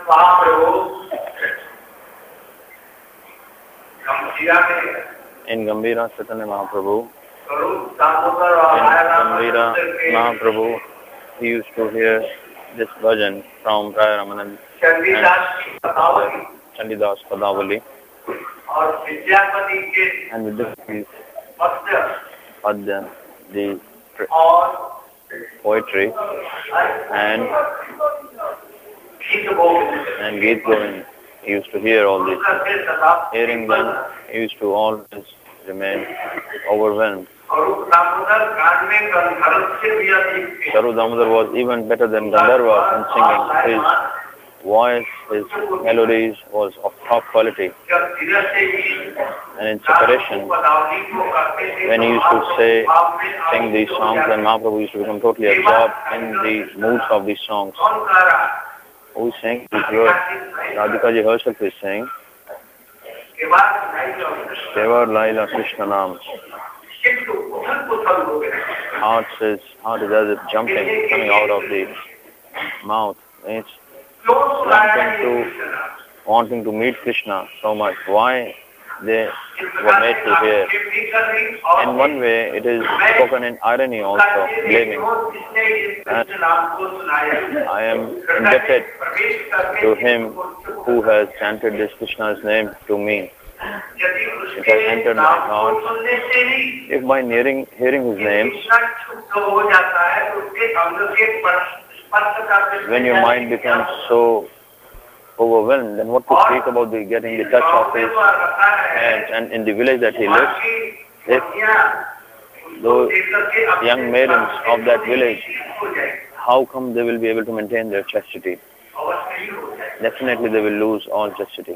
In Gambhira Chaitanya Mahaprabhu, he used to hear this bhajan from Raya Ramanand and Chandidas Padavali, and with this Padya, the poetry, and Geet Govind. He used to hear all this. Hearing them, he used to always remain overwhelmed. Saru Damodar was even better than Gandharva in singing. His voice, his melodies was of top quality. And in separation, when he used to sing these songs, then Mahaprabhu used to become totally absorbed in the moods of these songs. Who is saying these words? Radhika ji herself is saying, Kevar Laila Krishna Nam. Heart is as if jumping, coming out of the mouth. It's wanting to meet Krishna so much. Why they were made to hear? In one way, it is spoken in irony also, blaming. And I am indebted to him who has chanted this Krishna's name to me. It has entered my heart. If by hearing his names, when your mind becomes so overwhelmed, then what to speak about getting the touch of his hands? And in the village that he lives, if those young maidens of that village, how come they will be able to maintain their chastity? Definitely they will lose all chastity.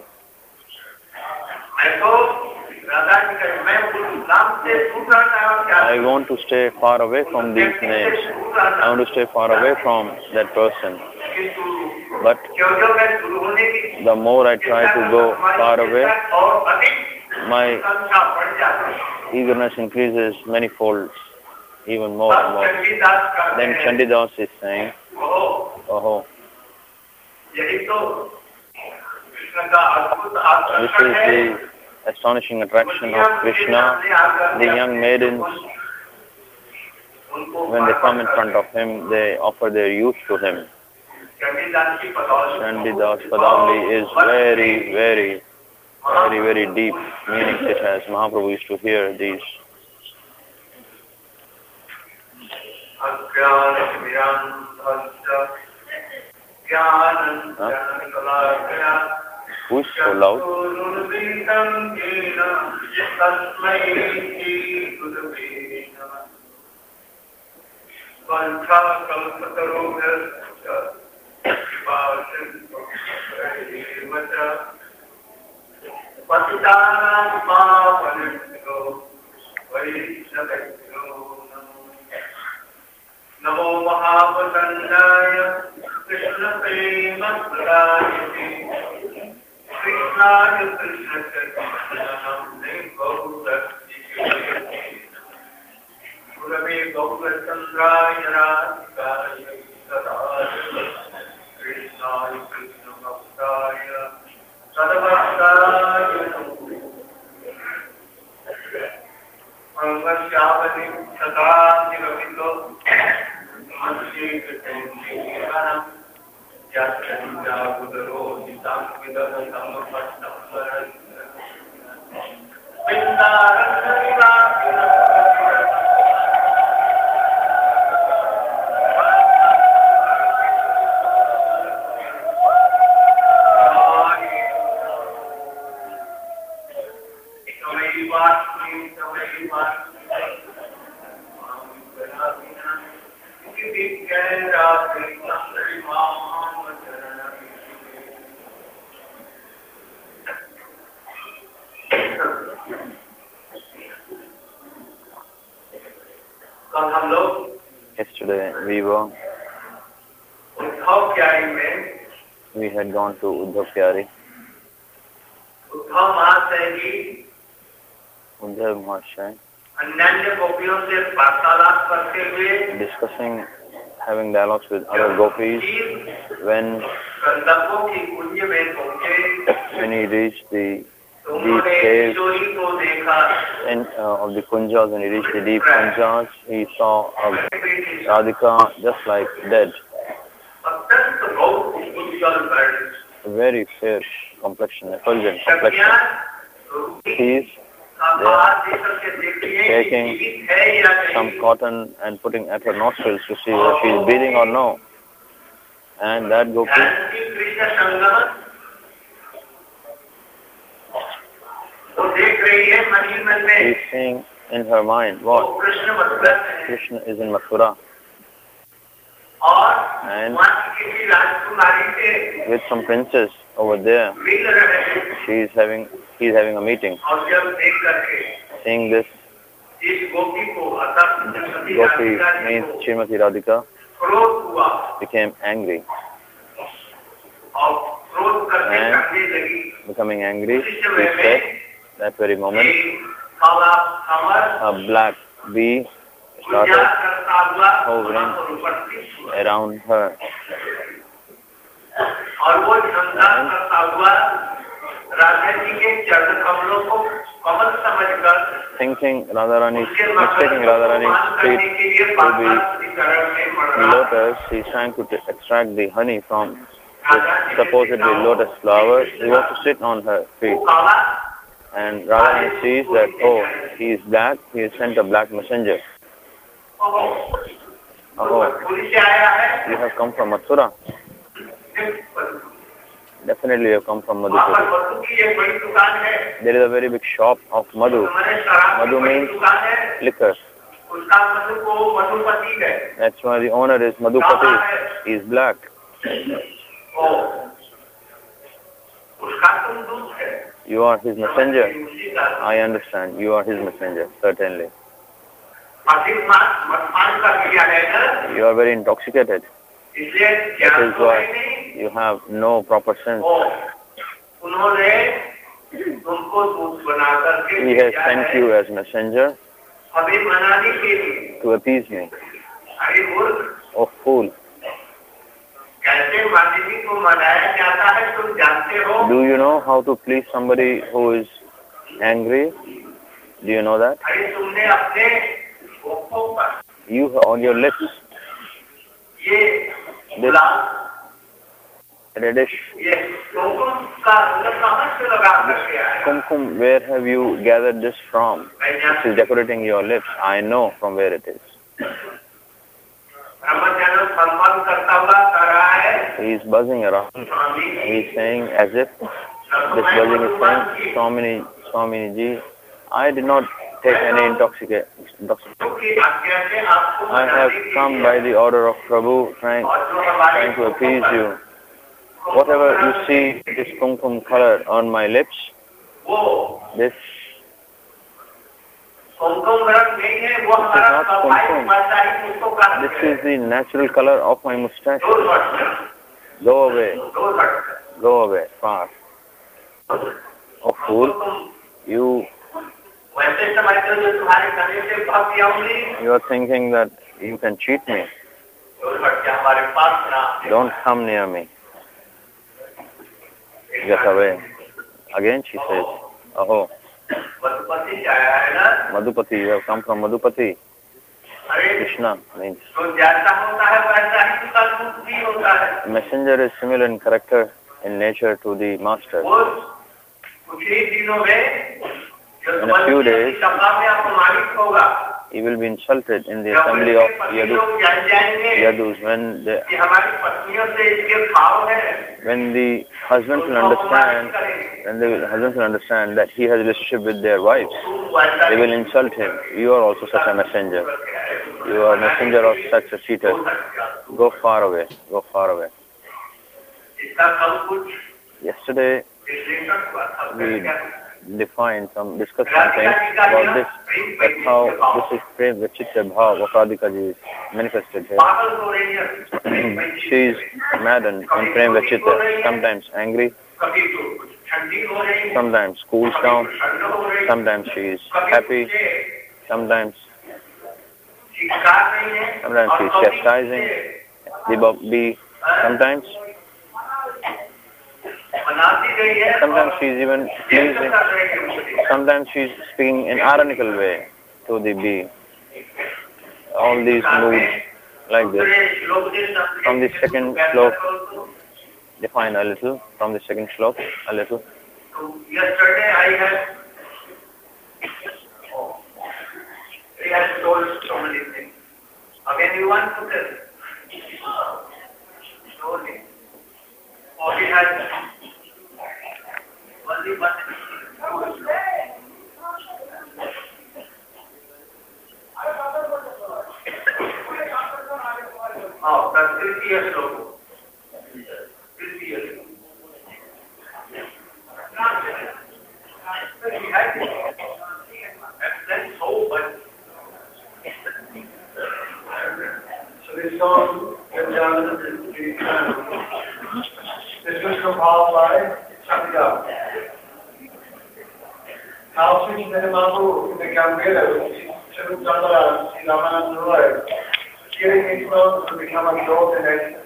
I want to stay far away from these names. I want to stay far away from that person. But the more I try to go far away, my eagerness increases manifold, even more and more. Then Chandidas is saying, oh, this is the astonishing attraction of Krishna. The young maidens, when they come in front of him, they offer their youth to him. Chandidas Padavali is very, very, very, very deep meanings it has. Mahaprabhu used to hear these. Who is so loud? Namo Mahapadandaya Krishna Prema Pradayate Krishnaya Krishna Chaitanya Namne Gaurasthikate Gurave Gaurachandraya Radhikaya Sadaya Krishnaya Krishna Bhaktaya Sadavaktaya Angashyavati Sadati Ravito Manshikatendriyanam Yasyanja Gudaro Nitam Vidana Samapatnam Vindaranarila Yesterday we had gone to Uddhav Pyari. Uddhav Mahasaya discussing having dialogues with other gopis. When गंधर्वों की कुंज में पहुंचे, he reached the उन्होंने deep caves किशोरी को देखा, of the kunjas, when he reached the deep kunjas, he saw Radhika just like dead, अत्यंत बहुत उज्ज्वल वर्ण, a very fair complexion, effulgent complexion. He is taking some cotton and putting at her nostrils to see whether she is breathing or no. And that gopi is seeing in her mind what? Krishna is in Mathura. And with some princess over there, he is having a meeting. Seeing this, Gopi means Srimati Radhika became angry. And becoming angry, he said, that very moment, a black bee started hovering around her. Thinking Radharani's, mistaking Radharani's feet to be lotus, he is trying to extract the honey from this supposedly lotus flower. He wants to sit on her feet. And Radharani sees that, oh, he is black, he has sent a black messenger. Oh, you have come from Mathura. Definitely you have come from Madhupuri. There is a very big shop of Madhu. Madhu means liquor. That's why the owner is Madhupati. He is black. You are his messenger. I understand. You are his messenger, certainly. You are very intoxicated. That is why you have no proper sense. He has sent you as messenger to appease me. Oh, fool. Do you know how to please somebody who is angry? Do you know that? You on your lips. This reddish kumkum, where have you gathered this from? This is decorating your lips. I know from where it is. He is buzzing around. He is saying as if this buzzing is saying, Swamini ji, I did not take any intoxicant. I have come by the order of Prabhu, trying to appease you. Whatever you see, this kumkum color on my lips, this is not kumkum. This is the natural color of my mustache. Go away. Go away, far. Oh, fool. You are thinking that you can cheat me. Don't come near me. Get away. Again she says, Aho, Madhupati, you have come from Madhupati. Krishna means. Messenger is similar in character, in nature to the master. In a few days, he will be insulted in the assembly of Yadus when the husbands will understand that he has a relationship with their wives. They will insult him. You are also such a messenger. You are a messenger of such a cheater. Go far away. Go far away. Yesterday, we discussed something about this, that how this is Prem Vachitra Bhav of Radhika ji is manifested here. She is maddened in Prem Vachitra, sometimes angry, sometimes cools down, sometimes she is happy, sometimes she is chastising, bee sometimes she's even pleasing. Sometimes she's speaking in ironical way to the bee. All these moods like this. From the second slok, define a little. From the second slok, a little. Yesterday I had told so many things. Again you want to tell? Slowly. Or he had only one. Oh, that's 50 years ago. 50 years ago. He had that's so much. So this song went down to the this was from Paul's life. Check it out. How Sri Mahaprabhu in the Gambhira, Sri Chandra, Sri Ramananda Roy, hearing these songs to become absorbed in ecstasy.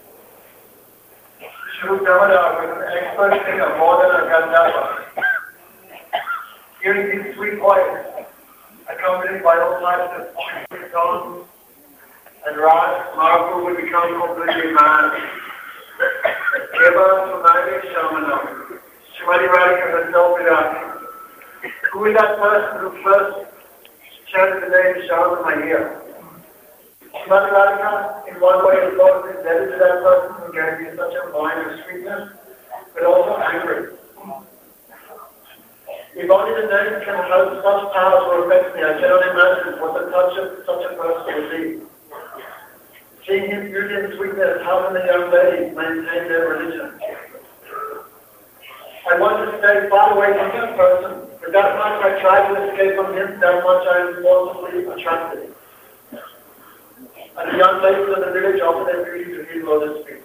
Sri Chandra was an expert singer, more than a Gandharva. Hearing these sweet voices, accompanied by all types of songs and Raj, Mahaprabhu would become completely mad. Keva Sunayani Shamana, Shrimati Radhika herself would ask, who is that person who first chanted the name Shama in my ear? Shrimati Radhika, in one way, is both indebted to that person who gave me such a wine of sweetness, but also angry. If only the name can have such power to affect me, I cannot imagine what the touch of such a person would be. Seeing his beauty and sweetness, how can the young ladies maintain their religion? I want to stay far away from this person, but that much I try to escape from him, that much I am forcibly attracted. And the young ladies of the village offer their beauty to his lotus feet.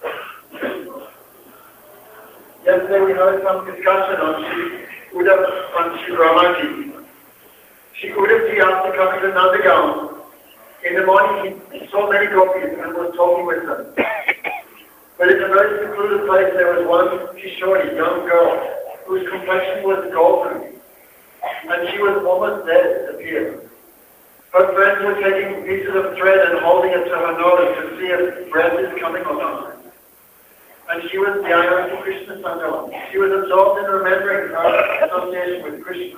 Yesterday we heard some discussion on Sri Ramaji. Sri Uddhavji, after coming to Nandagaon, in the morning he saw many gopis and was talking with them. But in a very secluded place there was one Kishori, young girl, whose complexion was golden, and she was almost dead, it appeared. Her friends were taking pieces of thread and holding it to her nose to see if breath is coming or not. And she was the Ayurveda Krishna Sangam. She was absorbed in remembering her association with Krishna.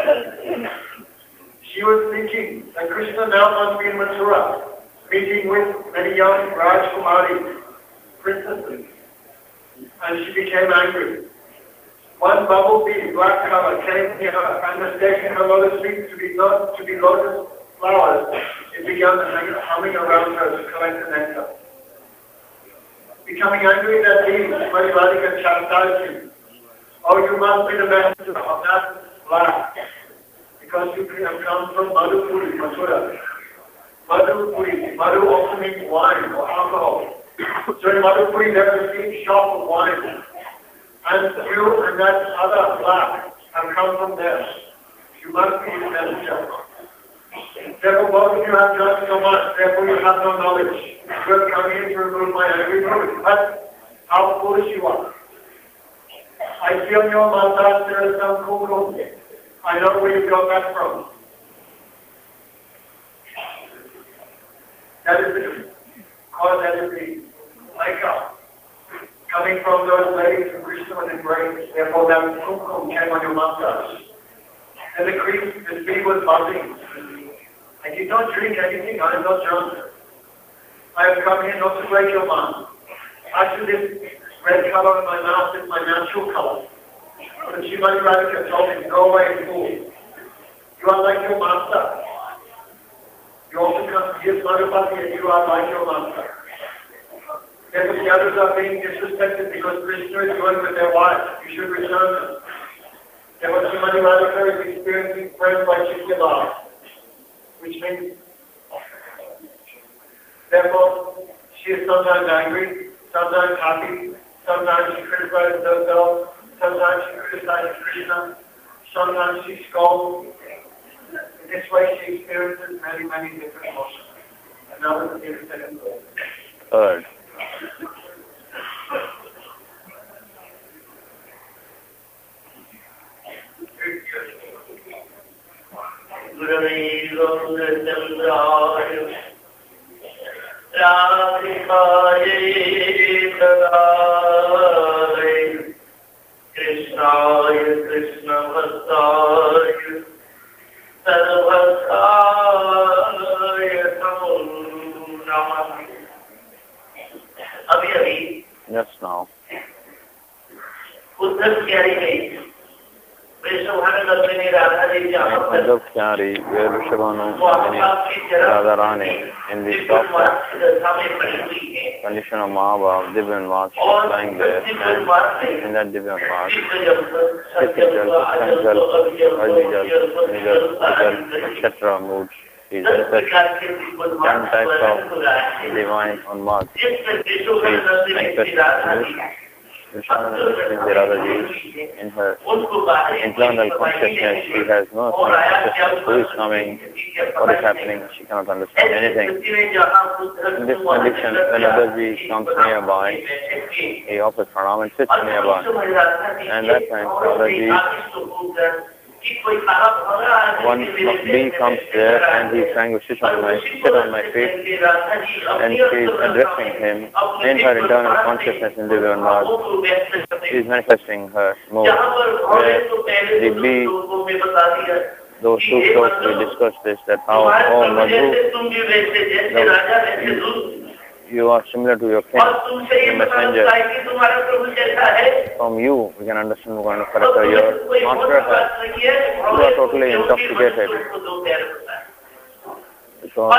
She was thinking that Krishna now must be in Mathura, meeting with many young Rajkumaris, princesses. And she became angry. One bumblebee, black color, came near her and mistaking her lotus feet to be lotus flowers, it began humming around her to collect the nectar. Becoming angry that evening, Srimati Radhika chastised him. Oh, you must be the messenger of that black, because you have come from Madhupuri, Mathura. Madhupuri, Madhu also means wine or alcohol. So in Madhupuri there is a big shop of wine. And you and that other black have come from there. You must be the messenger. Therefore both of you have done so much, therefore you have no knowledge. You have come here to remove my angry mood. But how foolish you are. I feel in your mouth there is some kumkum. I know where you got that from. That is the Laika. Coming from those ladies who Krishna was embraced, therefore that kumkum came on your mustache. And the bee was buzzing. I did not drink anything, I am not drunk. I have come here not to break your mind. Actually, this red color in my mouth is my natural color. But Srimati Radhika told him, go away, fool. You are like your master. You also come here, Madhupati, and you are like your master. Therefore, the others are being disrespected because Krishna is going with their wives. You should return them. Therefore, Srimati Radhika is experiencing friends like Chikyalal, which means, therefore, she is sometimes angry, sometimes happy, sometimes she criticizes herself, sometimes she criticizes Krishna, sometimes she scolds. In this way she experiences many, many different emotions. And now let's get a second word. heard. Krishnaya Krishna Bhaktaya Sarvakaya Namo Namah. Abhi Just now, Uddhav Kyari mein Uddhav Kyari, where Vrishabhanu Radharani in the soft condition of Mahabhav, Divyan Vats, lying there, and in that Divyan Vats, Siddhijal, Sanjal, Rajijal, Nijal, Vijal, etc. moods. He is manifesting 10 types of divine unmad. He is manifesting Radhaji in her internal consciousness. She has no consciousness who is coming, what is happening. She cannot understand anything. In this condition, when Radhaji comes nearby, he offers pranam and sits nearby. And that time, Radhaji, one being comes there and he is trying to sit on my feet, and she is addressing him in her internal consciousness in Divyan Vats. She is manifesting her mood. Where the bee, those two shlokas we discussed this, that how, oh Madhu, you are similar to your king, your messenger. From you, we can understand what kind of character your master has. You are totally intoxicated. Because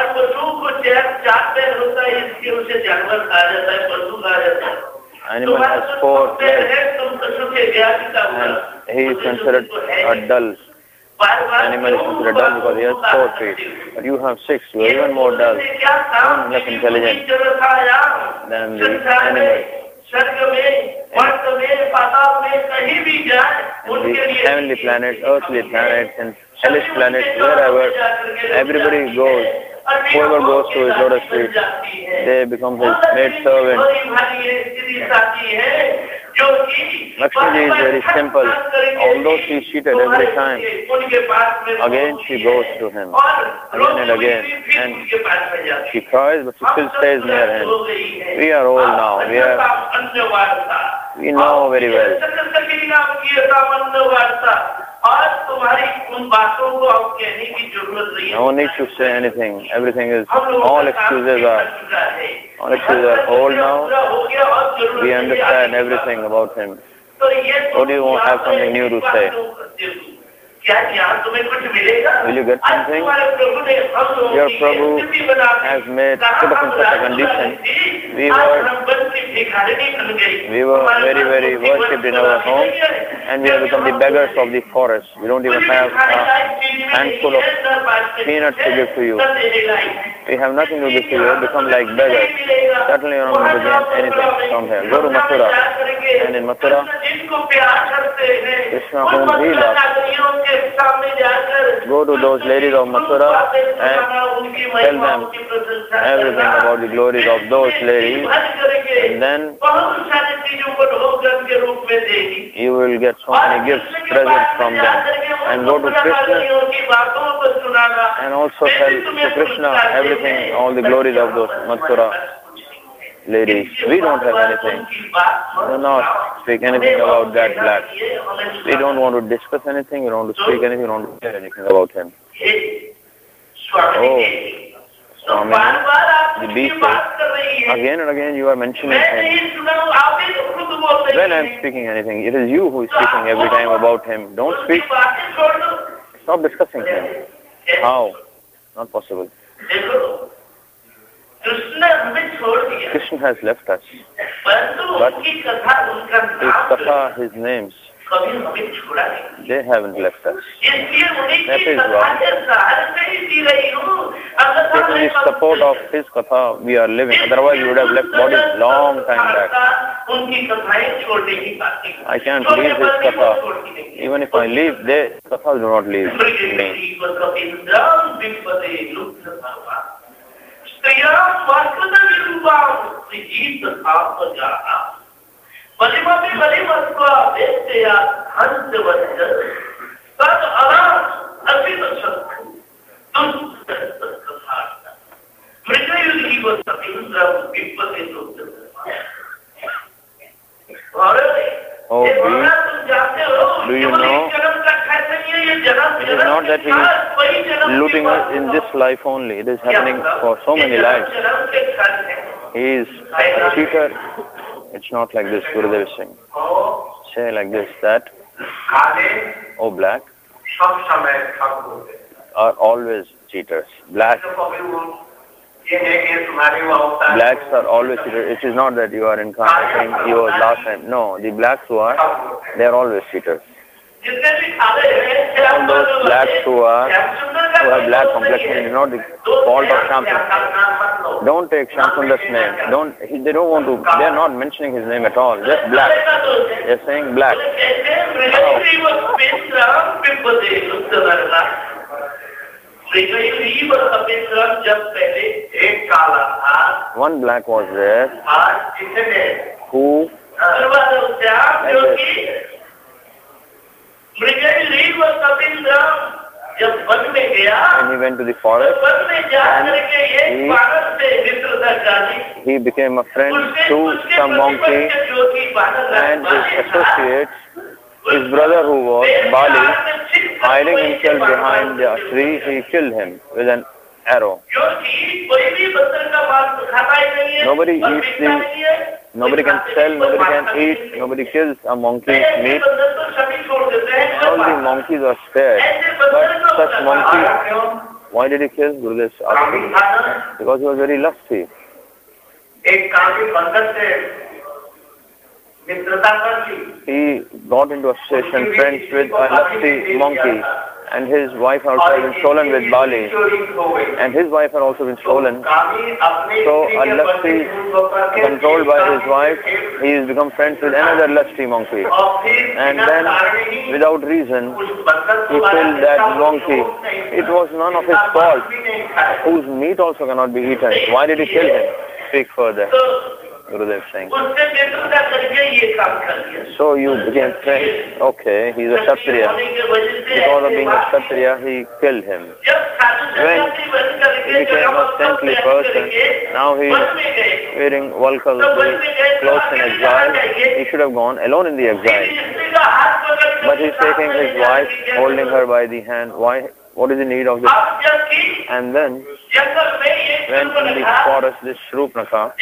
animal has 4 legs and he is considered a dull. Animal is considered dull because he has 4 feet. But you have 6, you are even more dull, even less intelligent than the animal. And the heavenly planets, earthly planets, and hellish planets, wherever everybody goes, whoever goes to his lotus feet, they become his maid servant. Lakshmi is very simple. Although she is cheated every time, again she goes to him, again and again, and she cries, but she still stays near him. We are old now. We know very well. No need to say anything. Everything is, all excuses are old now. We understand everything about him. What do you want to have something new to say? Will you get something? Your Prabhu has made put us in such a condition. We were very, very worshipped in our home, and we have become the beggars of the forest. We don't even have a handful of peanuts to give to you. We have nothing to give to you. We have become like beggars. Certainly you are not going to get anything from here. Go to Mathura. And in Mathura, Krishna whom he loves, go to those ladies of Mathura and tell them everything about the glories of those ladies, and then you will get so many gifts, presents from them. And go to Krishna and also tell to Krishna everything, all the glories of those Mathura ladies. We don't have anything. Do not speak anything about that black. We don't want to discuss anything, we don't want to speak anything, we don't want to hear anything about him. Oh, Swami, the bee says, again and again you are mentioning him. When I am speaking anything, it is you who is speaking every time about him. Don't speak. Stop discussing him. How? Not possible. Krishna has left us, but his katha, his names, they haven't left us. That is why, taking the support of his katha, we are living. Otherwise, we would have left bodies long time back. I can't leave his katha. Even if I leave, they kathas do not leave me. Oh, do you know? It is not that he is looting us in this life only. It is happening for so many lives. He is a cheater. It's not like this, Gurudev is saying. Say like this, that, oh black, are always cheaters. Blacks are always cheaters. It is not that you are incarnating, you was last time. No, the blacks they are always cheaters. And those blacks who have black complexion, it is not the fault of Shamsundar. Don't take Shamsundar's name. They don't want to. They are not mentioning his name at all. Just black. They are saying black. One black was there who and he went to the forest and he became a friend to some monkey and his associates. His brother who was Bali, hiding himself behind a tree, he killed him with an arrow. Nobody can sell, nobody can eat, nobody kills a monkey's meat. All the monkeys are spared. But such monkey, why did he kill? Gurudev asked. Because he was very lusty. He got into association, friends with a lusty monkey, and his wife had also been stolen with Bali, and his wife had also been stolen. So a lusty, controlled by his wife, he has become friends with another lusty monkey, and then without reason he killed that monkey. It was none of his fault, whose meat also cannot be eaten. Why did he kill him? Speak further. Gurudev saying. So you became friends. Okay, he's a Kshatriya. Because of being a Kshatriya, he killed him. When he became a saintly person, now he is wearing Valkal clothes in exile. He should have gone alone in the exile. But he's taking his wife, holding her by the hand. Why? What is the need of this? And then, when in the forest, this Shrupnaka,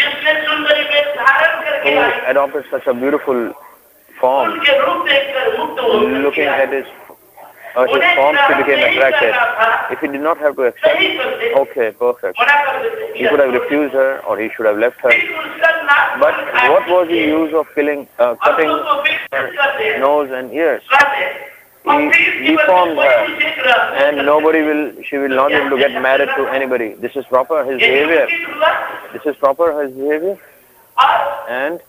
who adopted such a beautiful form, looking at his form, she became attracted. If he did not have to accept, okay, perfect. He could have refused her, or he should have left her. But what was the use of cutting her nose and ears? He deformed her, and she will not be able to get married to anybody. This is proper, his behavior. This is proper, his behavior. And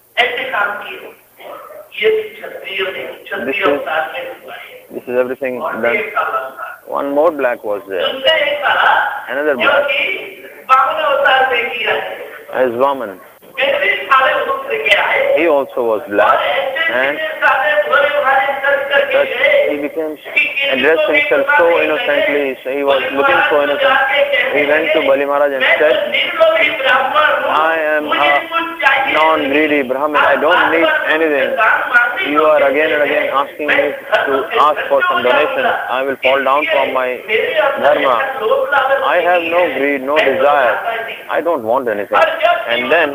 this is everything done. One more black was there. Another black. As Vaman. He also was black, and he became addressed himself so innocently. So he was looking so innocent. He went to Bali Maharaj and said, I am a non-greedy Brahmin. I don't need anything. You are again and again asking me to ask for some donation. I will fall down from my dharma. I have no greed, no desire. I don't want anything. And then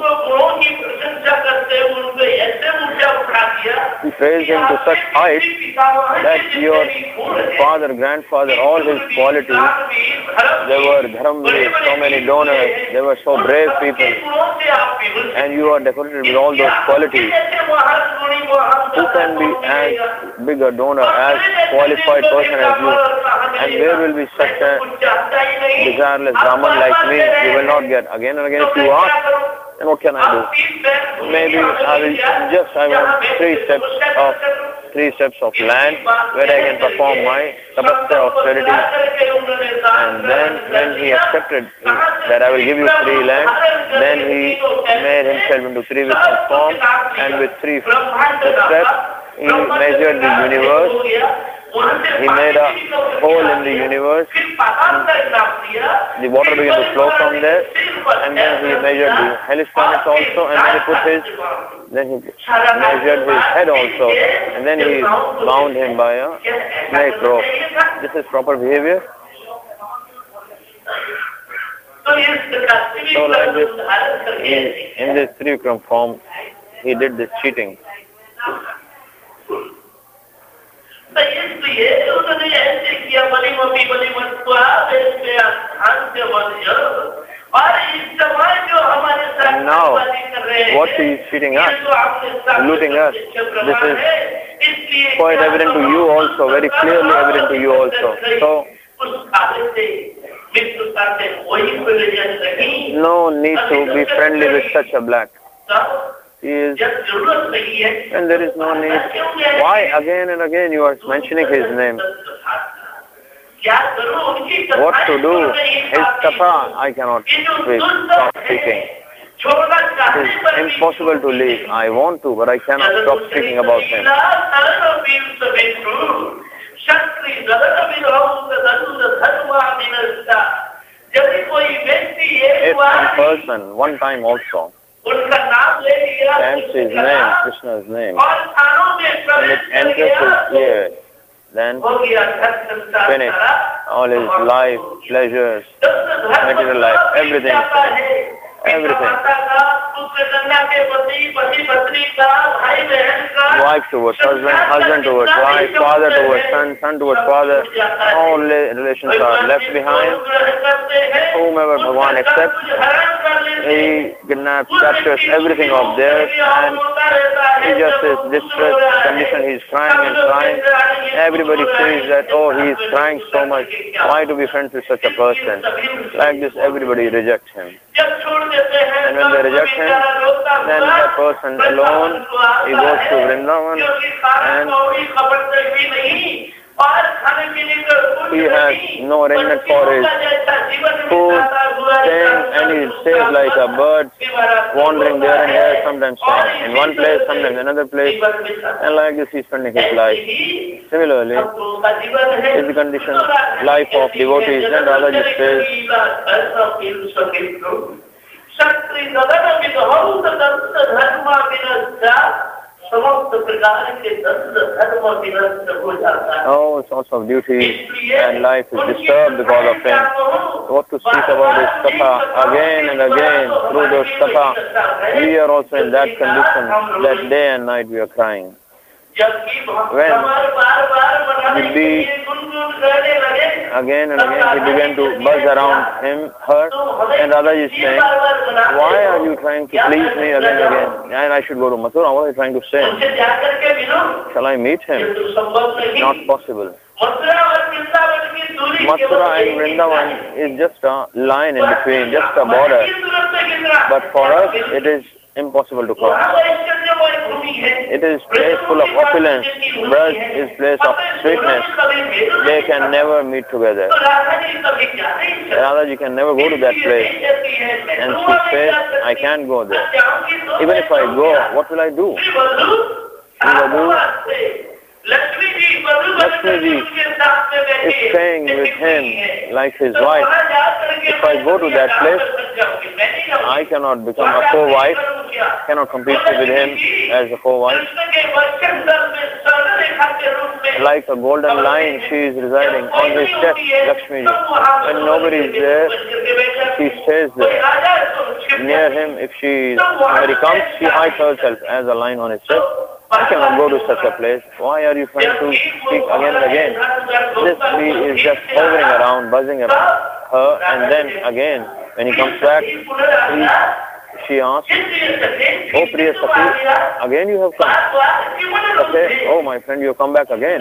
he praised him to such height that your father, grandfather, all his qualities, they were dharamvir, so many donors, they were so brave people, and you are decorated with all those qualities. Who can be as big a donor, as qualified person as you? And where will be such a desireless Brahman like me? You will not get. Again and again, if you ask, then what can I do? Maybe I want 3 steps of 3 steps of land where I can perform my tapasya austerity. And then when he accepted that I will give you 3 lands, then he made himself into 3 Vishnu form, and with 3 steps he measured the universe. He made a hole in the universe. The water began to flow from there, and then he measured the hellish planets also, and then he measured his head also, and then he bound him by a snake rope. This is proper behavior. So like this, in this Trivikram form, he did this cheating. And now, what he is cheating us, looting us, this is quite evident to you also, very clearly evident to you also. So, no need to be friendly with such a black. He is, and there is no need. Why again and again you are mentioning his name? What to do? His tapa, I cannot stop speaking. It is impossible to leave. I want to, but I cannot stop speaking about him. If one person, one time also, chants his name, Krishna's name, and it enters his ear, then finish all his life, pleasures, material life, everything. Wife towards husband, husband towards wife, father towards son, son towards father. All relations are left behind. Whomever Bhagavan accepts, he kidnaps, captures everything of theirs, and he just is distressed condition. He is crying and crying. Everybody says that, oh, he is crying so much. Why to be friends with such a person? Like this, everybody rejects him. And when they reject him, then that person alone, he goes to Vrindavan, and he has no arrangement for his food, staying, and he stays like a bird, wandering there and there, sometimes staying in one place, sometimes another place, and like this he is spending his life. Similarly, is the condition, life of devotees, and Radhaji says, all sorts of duties and life is disturbed because of him. What to speak about his tapa again and again through those tapa. We are also in that condition that day and night we are crying. When the bee again and again he began to buzz around him, her, and Radhaji is saying, why are you trying to please me again and again? And I should go to Mathura, what are you trying to say? Shall I meet him? Not possible. Mathura and Vrindavan is just a line in between, just a border. But for us, it is impossible to cross. It is place full of opulence. Braj is place of sweetness. They can never meet together. Radhaji can never go to that place. And she says, I can't go there. Even if I go, what will I do? Lakshmi is staying with him like his wife. If I go to that place, I cannot become a co-wife, cannot compete with him as a co-wife. Like a golden line, she is residing on his chest, Lakshmi. When nobody is there, she stays there. Near him, if when he comes, she hides herself as a line on his chest. I cannot go to such a place. Why are you trying to speak again and again? This bee is just hovering around, buzzing around her, and then again, when he comes back, she asks, oh Priya Sati, again you have come. Okay, oh my friend, you have come back again.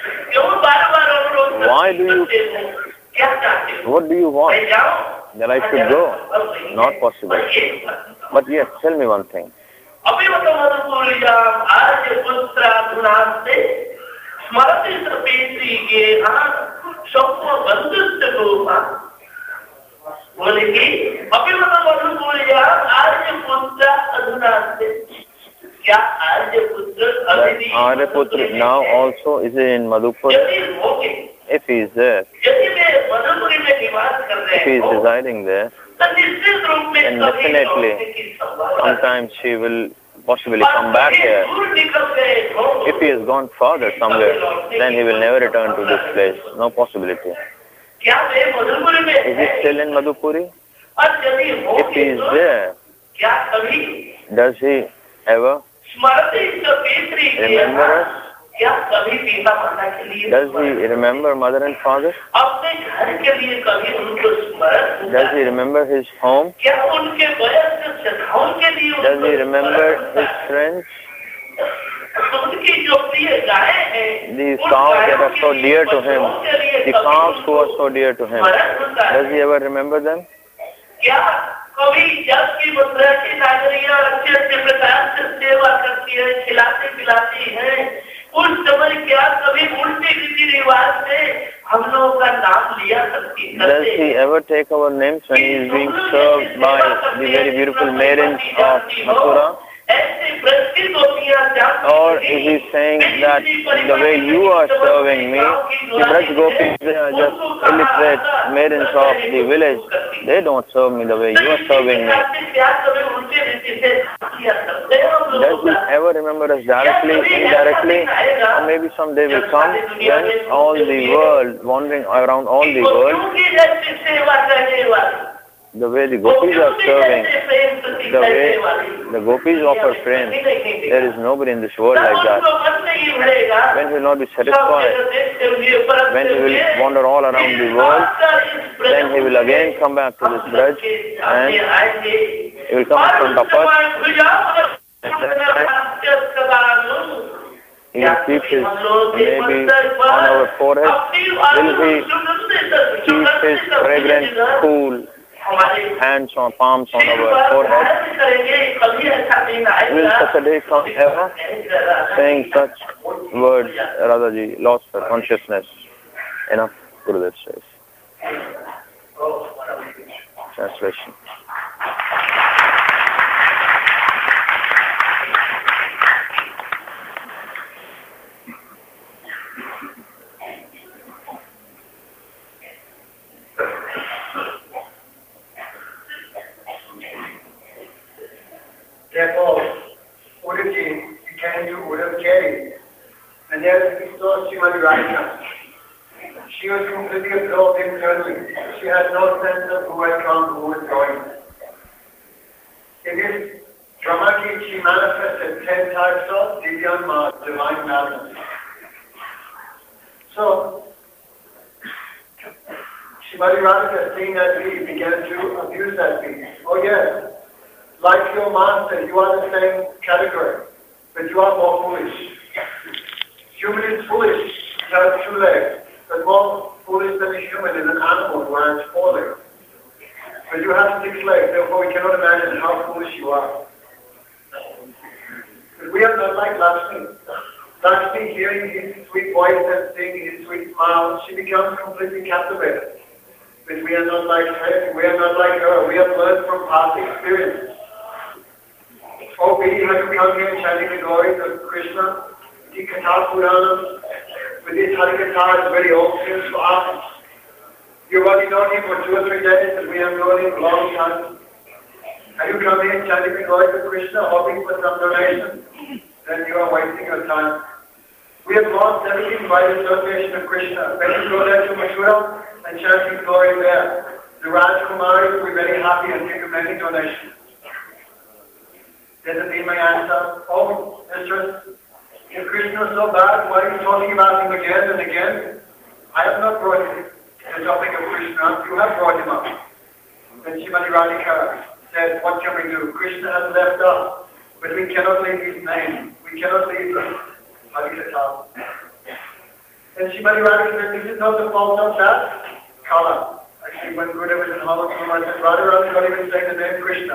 Why do you, what do you want? That I should go? Not possible. But yes, tell me one thing. अभिमतमनुकूलियाम् आर्यपुत्राधुनास्ते स्मरति सपेत्रीगे स्वप्न बंधुत्व रूपा बोले कि अभिमतमनुकूलियाम् आर्यपुत्र अधुनास्ते क्या आर्यपुत्र Aryaputra now also is in Madhupur. If he is there, if he is residing there, then definitely sometimes she will possibly come back here. If he has gone further somewhere, then he will never return to this place. No possibility. Is he still in Madhupuri? If he is there, does he ever remember us? Does he remember mother and father? Does he remember his home? Does he remember his friends? These cows that are so dear to him, the cows who are so dear to him, does he ever remember them? कभी जब की मुद्रा की नागरियां अच्छे अच्छे प्रकार से सेवा करती है, खिलाती पिलाती है, उस समय क्या कभी उल्टे रीति रिवाज से हम लोगों का नाम लिया करती है? Does he ever take our names when he is being served by the very beautiful maidens of Mathura? Or is he saying that the way you are serving me, the Braj Gopis, they are just illiterate maidens of the village. They don't serve me the way you are serving me. Does he ever remember us directly, indirectly? Or maybe someday will come when all the world, wandering around all the world, the way the gopis are serving, the way the gopis offer prayers, there is nobody in this world like that. When he will not be satisfied, when he will wander all around the world, then he will again come back to this Braj and he will come in front of us. He will keep his maybe on our forehead. Will he keep his fragrant, cool hands on palms on our forehead? Will such a day come ever? Saying such words, Radhaji lost her consciousness. Enough, Gurudev says. Translation. Therefore, Uddhavji became to Uddhav Keri. And there we saw Srimati Radhika. She was completely absorbed internally. She had no sense of who had come, who was going. In this drama, she manifested 10 types of Divyanma, divine madness. So, Srimati Radhika, seeing that being, began to abuse that being. Oh yes. Like your master, you are the same category, but you are more foolish. Human is foolish, it has 2 legs, but more foolish than a human is an animal who has 4 legs. But you have 6 legs, therefore we cannot imagine how foolish you are. But we are not like Lakshmi. Lakshmi, hearing his sweet voice and seeing his sweet smile, she becomes completely captivated. But we are not like her, we are not like her. We have learned from past experience. Oh, we have to come here chanting the glories of Krishna, the Katha Puranam, with this Harikatha is very old since for us. You've already known him for 2 or 3 days, and we have known him a long time. And you come here chanting the glories of Krishna, hoping for some donation, then you are wasting your time. We have lost everything by the association of Krishna. When you go there to Mathura and chant his glory there, the Rajkumaris will be very happy and give you many donations. Doesn't mean my answer, oh, mistress, if Krishna is so bad, why are you talking about him again and again? I have not brought the topic of Krishna, you have brought him up. Then Srimati Radhika said, what can we do? Krishna has left us, but we cannot leave his name. We cannot leave his Harikatha. Then Srimati Radhika said, this is not the fault of that Kala. Actually, when Gurudev was in Holocaust, I said, Radha don't even say the name Krishna.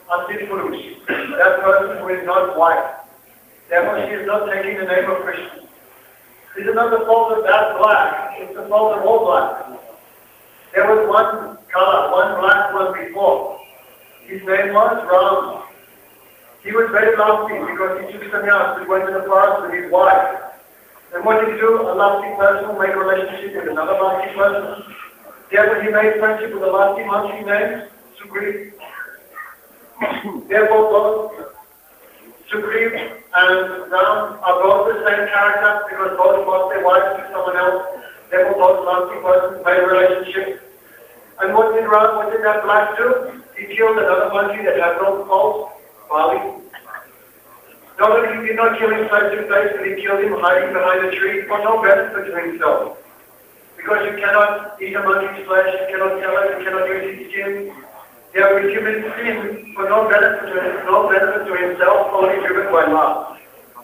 Antit Purush, that person who is not white. Therefore, she is not taking the name of Krishna. This is not the fault of that black, it's the fault of all black. There was one color, one black one before. His name was Ram. He was very lofty because he took sannyas and went to the forest with his wife. And what did he do? A lofty person will make a relationship with another lofty person. Therefore, he made friendship with a lofty monkey named Sugriv. Therefore, both Sugriv and Ram are both the same character because both lost their wives to someone else. Therefore, both lofty persons made a relationship. And what did that black do? He killed another monkey that had no fault, Bali. Not only he did not kill him face to face, but he killed him hiding behind a tree for no benefit to himself. Because you cannot eat a monkey's flesh, you cannot kill it, you cannot use his skin. They are human sin for no benefit to himself, only driven by love.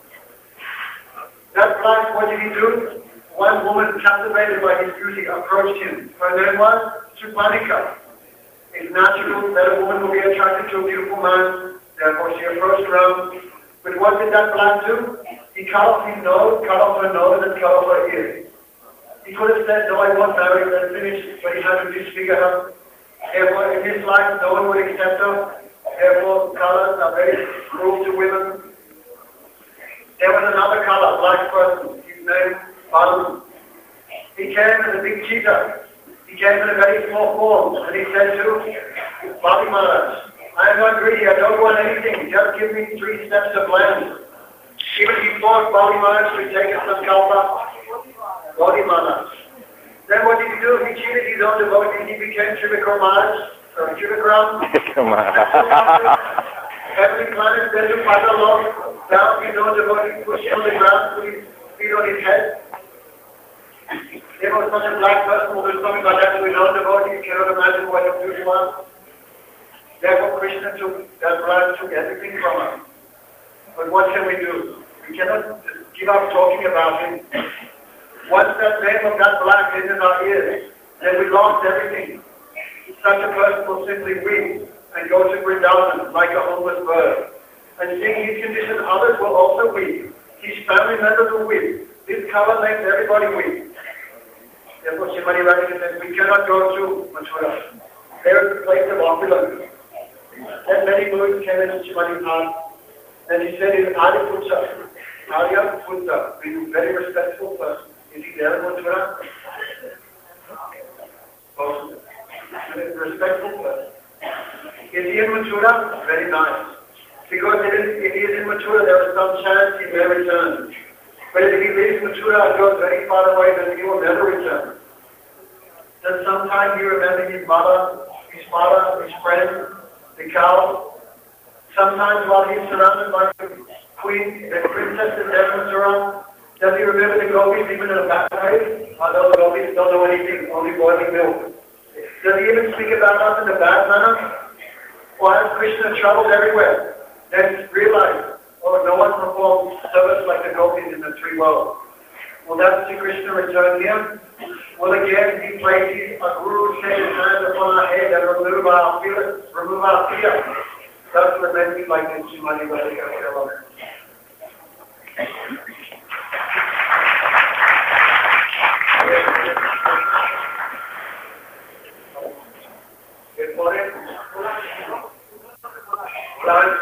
That black, what did he do? One woman captivated by his beauty approached him. Her name was Supanika. It's natural that a woman will be attracted to a beautiful man, therefore she approached Ram. But what did that black do? He cut off his nose, cut off her nose, and cut off her ears. He could have said, no, I won't marry her, and finished, but he had to disfigure her. Therefore, in his life, no one would accept her. Therefore, colors are very cruel to women. There was another color, black person. His name, Balu. He came as a big cheetah. He came in a very small form, and he said to Bali Maharaj, I am not greedy, I don't want anything, just give me 3 steps of land. Even he forced Bali Maharaj to take a sankalpa, Bali Maharaj. Then what did he do? He cheated his own devotee, he became Trivikram Maharaj, or Trivikram. Every planet said to Padma down his own devotee, push him on the ground, put his feet on his head. There was such a black person who was coming back to his own devotee, you cannot imagine what a beauty was. Therefore, Krishna took everything from us. But what can we do? We cannot give up talking about him. Once that name of that black is in our ears, then we lost everything. Such a person will simply weep and go to Vrindavan like a homeless bird. And seeing his condition, others will also weep. His family members will weep. This color makes everybody weep. Therefore, Srimati Radhika says, we cannot go to Mathura. There is a place of opulence. Then many moods came into Srimati's heart. And he said, is Aryaputta, being a very respectful person, is he there in Mathura? Respectful person. Is he in Mathura? Very nice. Because if he is in Mathura, there is some chance he may return. But if he leaves Mathura and goes very far away, then he will never return. Then sometime he remembers his mother, his father, his friend, the cow. Sometimes while he's surrounded by the queen, the princess in Mathura, does he remember the gopis even in a bad way? Although the gopis don't know anything, only boiling milk. Does he even speak about us in a bad manner? Or has Krishna traveled everywhere? Then realize, oh, no one performs service like the gopis in the 3 worlds. Will that Sri Krishna return here? Will again he places a guru say his hand upon our head and remove our fear? Thus lamenting like this Srimati Radhika. Good morning. Lunch.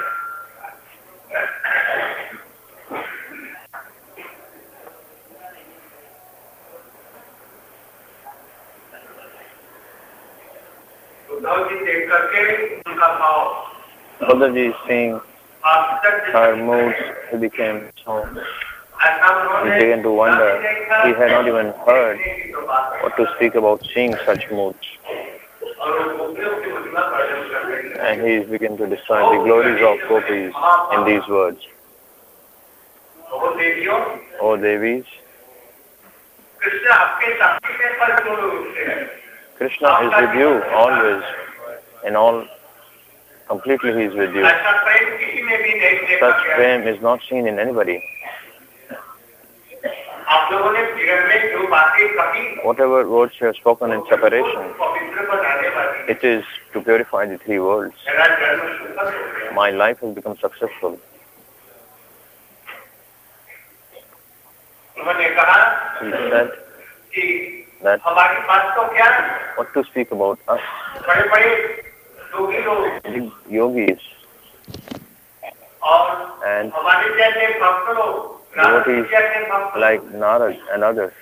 Balaji is seeing her moods, he became so, he began to wonder. He had not even heard what to speak about seeing such moods. And he began to describe the glories of gopis in these words. O Devis, Krishna is with you always, in all, completely he is with you. Such prem is not seen in anybody. Whatever words you have spoken in separation, it is to purify the three worlds. My life has become successful. He said that what to speak about us, big yogis and devotees like Narad and others.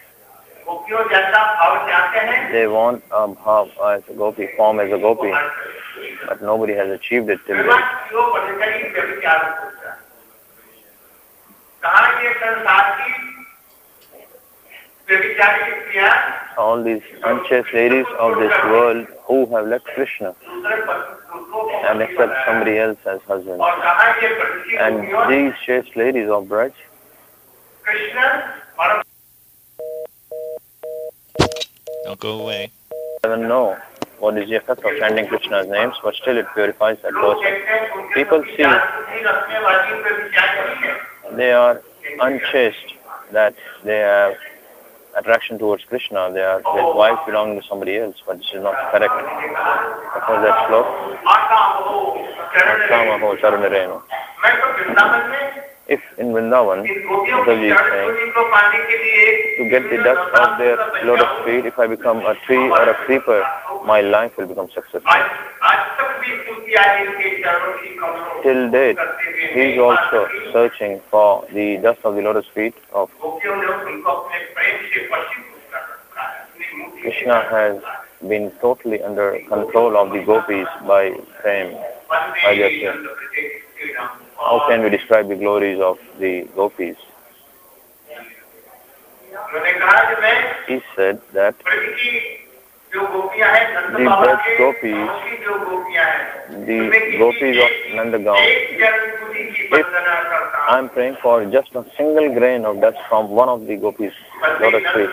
They want a bhav as a gopi, form as a gopi, but nobody has achieved it till date. All these unchaste ladies of this world who have left Krishna and accept somebody else as husband. And these chaste ladies of Braj, don't go away. Doesn't know what is the effect of chanting Krishna's names, but still it purifies that person. People see they are unchaste, that they have attraction towards Krishna, they are with wife belonging to somebody else, but this is not correct. What was that slok? Kamaho Charanareno. If in Vrindavan, Uddhavji is saying, to get the dust of their lotus feet, if I become a tree or a creeper, my life will become successful. Till date, he is also searching for the dust of the lotus feet of Krishna. Has been totally under control of the gopis by fame. How can we describe the glories of the gopis? He said that the Braj gopis, the gopis of Nandagaon, if I am praying for just a single grain of dust from one of the gopis' lotus feet,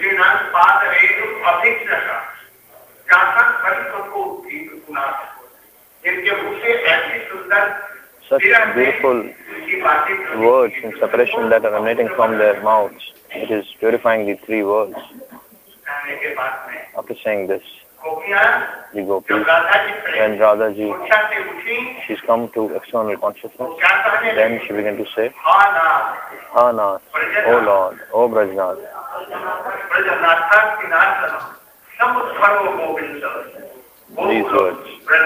such beautiful words in separation that are emanating from their mouths, it is purifying the three worlds. After saying this, the gopis, when Radhaji, she's come to external consciousness, then she began to say, Ha Nath, O Lord, O Brajnath. These words.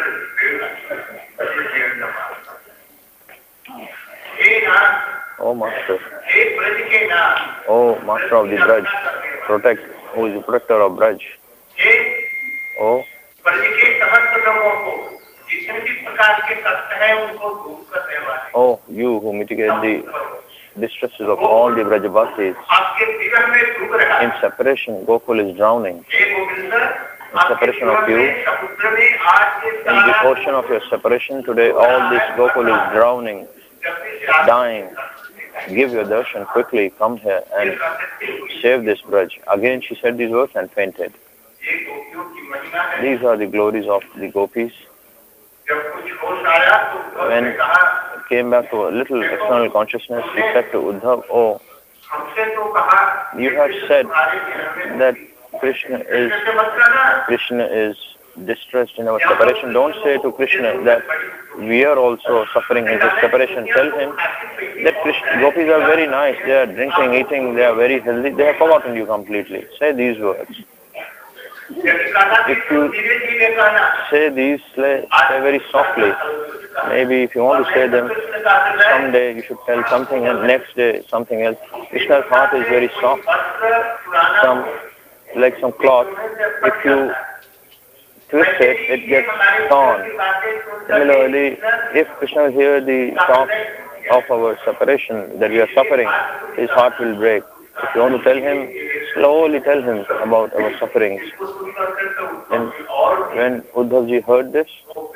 O Master, O Master of the Braj, protect, who is the protector of Braj. O Oh, you who mitigate the distresses of all the Brajavasis. In separation, Gokul is drowning. In separation of you, in the ocean of your separation, today all this Gokul is drowning, dying. Give your darshan quickly, come here and save this Braj. Again she said these words and fainted. These are the glories of the gopis. When it came back to a little external consciousness, he said to Uddhav, oh, you have said that Krishna is distressed in our separation. Don't say to Krishna that we are also suffering in his separation. Tell him that gopis are very nice, they are drinking, eating, they are very healthy. They have forgotten you completely. Say these words. If you say these, say very softly. Maybe if you want to say them, someday you should tell something and next day something else. Krishna's heart is very soft, like some cloth. If you twist it, it gets torn. Similarly, if Krishna will hear the talk of our separation, that we are suffering, his heart will break. If you want to tell him, slowly tell him about our sufferings. And when Uddhavji heard this,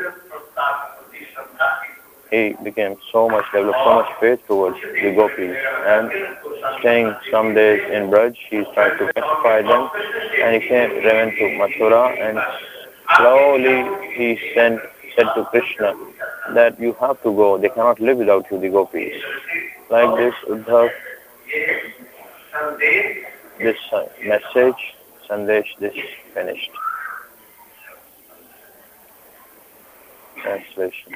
he became developed so much faith towards the gopis. And staying some days in Braj, he tried to pacify them. And he went to Mathura and slowly he said to Krishna that you have to go, they cannot live without you, the gopis. Like this, Uddhav, this message, Sandesh, this finished. translation.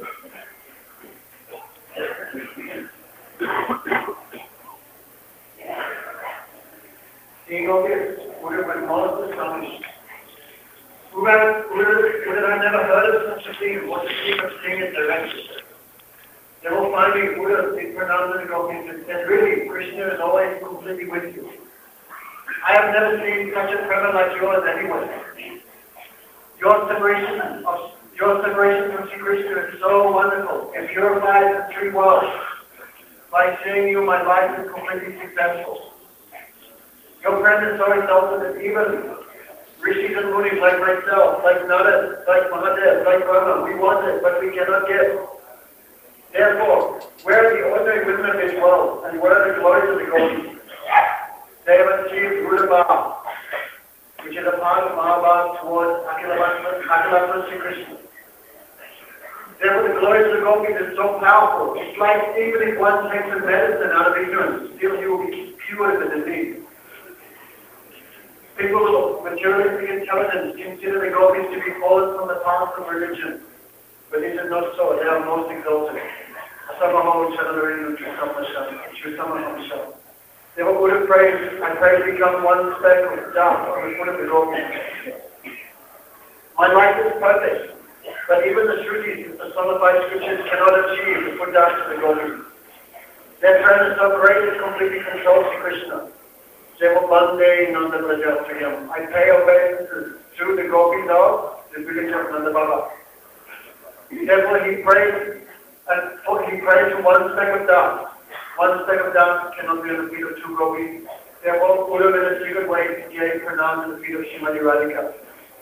Seeing all this would have been most astonished. Would have never heard of such a thing. What the king of saying is direct. They will finally would have been pronounced in the gopis and said, really, Krishna is always completely with you. I have never seen such a prema like yours anywhere. Your separation from Sri Krishna is so wonderful. It purifies the three worlds. By seeing you, my life is completely successful. Your presence so exalted that even Rishis and Munis like myself, like Narad, like Mahadev, like Brahma, we want it, but we cannot give. Therefore, where are the ordinary women of this world, and where are the glories of the gopis? They have achieved Rudabha, which is a part of Mahabharata towards Akhilatma Sri Krishna. Therefore, the glories of the gopis is so powerful. It's like even if one takes a medicine out of ignorance, still he will be cured of the disease. People of materialistic intelligence consider the gopis to be fallen from the path of religion. But this is not so. They are most exalted. Therefore, Buddha prays, I pray to become one speck of dust on the foot of the gopis. My life is perfect, but even the Shrutis, the personified scriptures, cannot achieve the foot dust of the gopis. Their presence so great is completely controlled to Krishna. I pay obeisances to the gopis of the village of Nanda Baba. Therefore he prays to one speck of dust. One speck of dust cannot be on the feet of two gopis. Therefore Uddhav in a secret way gave pranam to the feet of Srimati Radhika.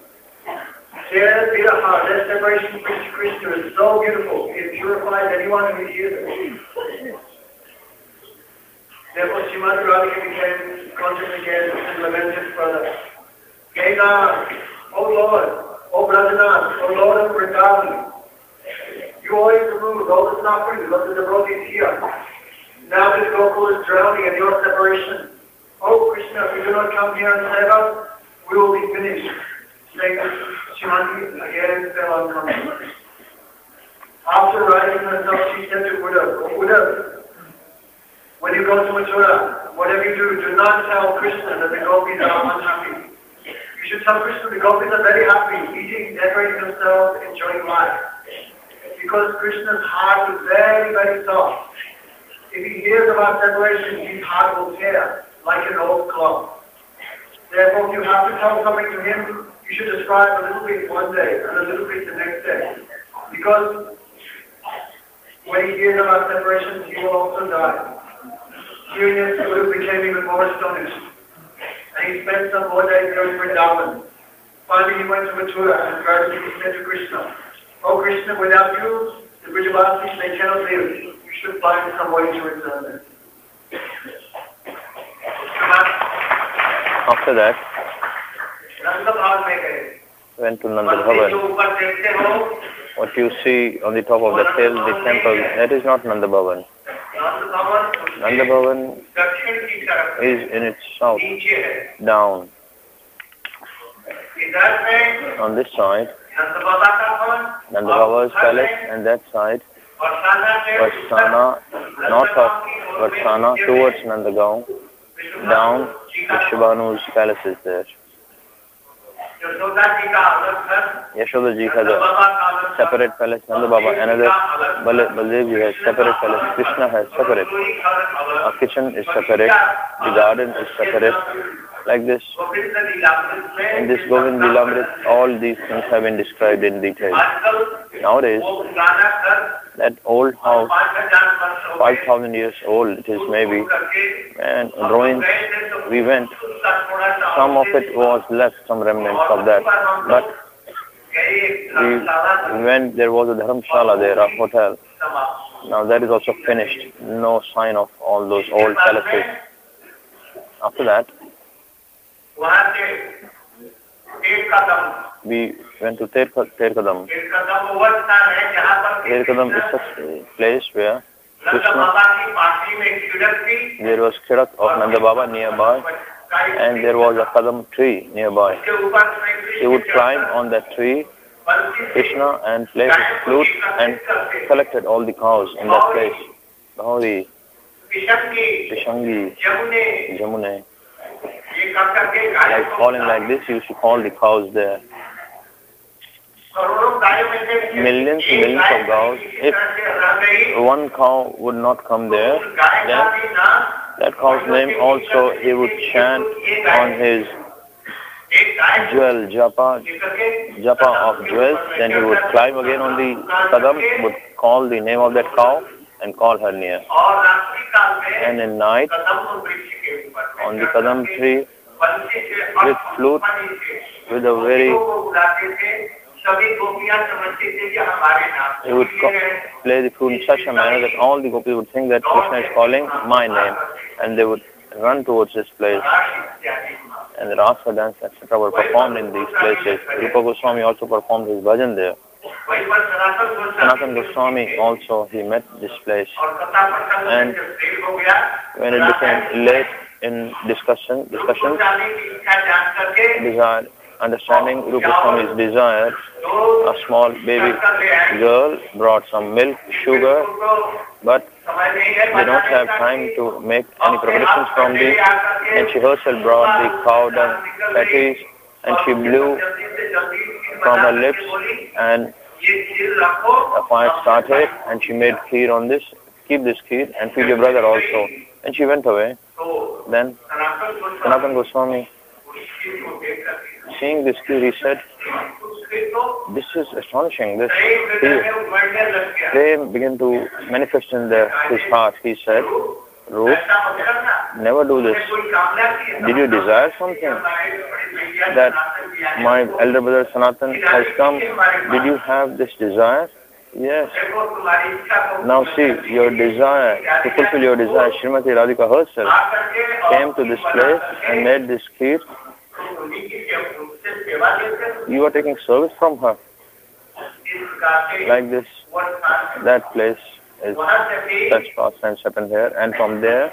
Their separation from Sri Krishna is so beautiful, it purifies anyone who hears it. Therefore Srimati Radhika became conscious again and lamented further. Gainath, O Lord, O Brajanath, O Lord of Vrindavan, you always remove all the suffering of the devotees here. Now this Gokul is drowning in your separation. Oh Krishna, if you do not come here and save us, we will be finished. Saying Srimati again fell unconscious. After rising herself, she said to Buddha, Oh Buddha, when you go to Mathura, whatever you do not tell Krishna that the gopis are unhappy. You should tell Krishna the gopis are very happy, eating, decorating themselves, enjoying life. Because Krishna's heart is very, very soft. If he hears about separation, his heart will tear like an old cloth. Therefore, if you have to tell something to him, you should describe a little bit one day and a little bit the next day. Because when he hears about separation, he will also die. Hearing this, Buddha became even more astonished. And he spent some more days going to Vrindavan. Finally, he went to Mathura and gradually he said to Krishna, Oh Krishna, without you, the Brajavasis, they cannot live. You should find some way to return them. After that, went to Nanda Bhavan. What you see on the top of the hill, the temple, that is not Nanda Bhavan. Nanda Bhavan is in its south, down. On this side, Nanda Baba's palace, and that side, Varsana, north of Varsana, towards Nandagaon, down, Vishwabhanu's palace is there. Yashoda ji has a separate palace, Nanda Baba another, Baldev ji has separate palace, Krishna has separate. Our kitchen is separate, the garden is separate, like this. In this Govind Lilamrit, all these things have been described in detail. Nowadays, that old house, 5,000 years old it is maybe, and ruins, we went, some of it was left, some remnants of that, but we went, there was a dharamshala there, a hotel. Now that is also finished, no sign of all those old palaces. After that, we went to Terkadam. Terkadam is such a place where Krishna, there was Khirak of Nanda Baba nearby, and there was a Kadam tree nearby. He would climb on that tree Krishna and played his flute and collected all the cows in that place. Bahuri, Pishangi, Jamune. Like calling like this, you should call the cows there. Millions and millions of cows. If one cow would not come there, then that cow's name also he would chant on his jewel, japa of jewels. Then he would climb again on the kadam, would call the name of that cow and call her near. And in night, on the kadam tree, with flute, with a very he would play the flute in such a manner that all the gopis would think that Krishna is calling my name, and they would run towards this place. And the rasa dance, etc. were performed in these places. Rupa Goswami also performed his bhajan there. Sanatana Goswami also, he met this place. And when it became late in discussions, understanding Rupa Goswami's desire, a small baby girl brought some milk, sugar, but they don't have time to make any preparations from this. And she herself brought the cow dung patties and she blew from her lips and a fire started and she made kheer on this, keep this kheer and feed your brother also. And she went away. Then Sanatana Goswami, seeing this kheer, he said, this is astonishing, this kheer. Prem began to manifest in his heart. He said, Rup, never do this. Did you desire something? That my elder brother Sanatan has come. Did you have this desire? Yes. Now see, your desire, to fulfill your desire, Srimati Radhika herself came to this place and made this kheer. You are taking service from her. Like this, that place is such pastimes happen here, and from there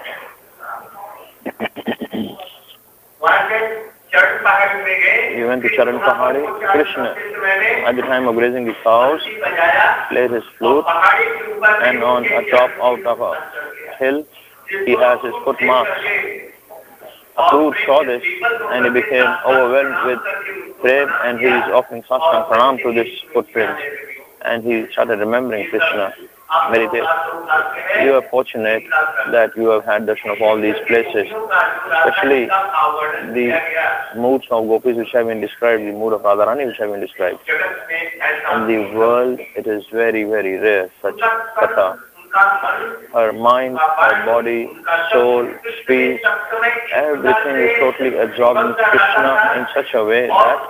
he went to Charan Pahari. Krishna, at the time of grazing the cows, played his flute, and on a top out of a hill, he has his footmarks. Akrura saw this and he became overwhelmed with prem, and he is offering sashtang pranam to this footprint, and he started remembering Krishna. Meditate. You are fortunate that you have had darshan of all these places, especially the moods of gopis which have been described, the mood of Radharani which have been described. In the world, it is very, very rare, such katha. Her mind, her body, soul, speech, everything is totally absorbed in Krishna in such a way that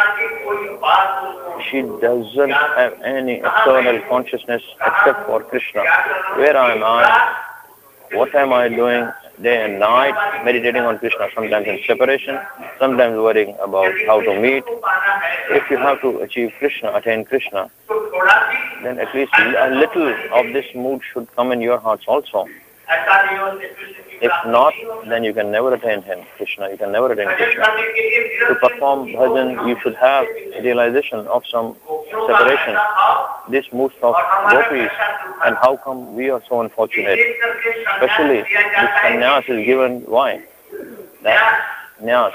she doesn't have any external consciousness except for Krishna. Where am I? What am I doing day and night? Meditating on Krishna, sometimes in separation, sometimes worrying about how to meet. If you have to achieve Krishna, attain Krishna, then at least a little of this mood should come in your hearts also. If not, then you can never attain him, Krishna. You can never attain Krishna. To perform bhajan, you should have a realization of some separation. This moods of gopis, and how come we are so unfortunate? Especially this sannyas is given. Why? That sannyas,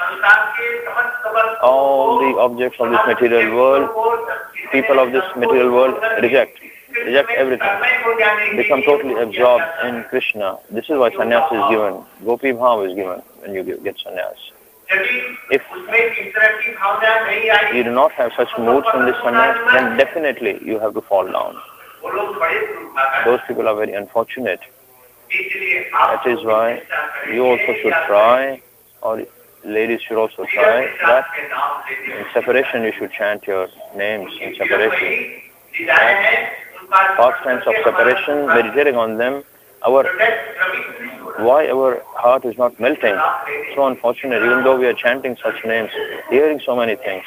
all the objects of this material world, people of this material world reject everything, become totally absorbed in Krishna. This is why sannyas is given. Gopi bhav is given when you get sannyas. If you do not have such moods in this sannyas, then definitely you have to fall down. Those people are very unfortunate. That is why you also should try, or ladies should also try, that in separation you should chant your names in separation. Pastimes of separation, meditating on them, why our heart is not melting? So unfortunate, even though we are chanting such names, hearing so many things.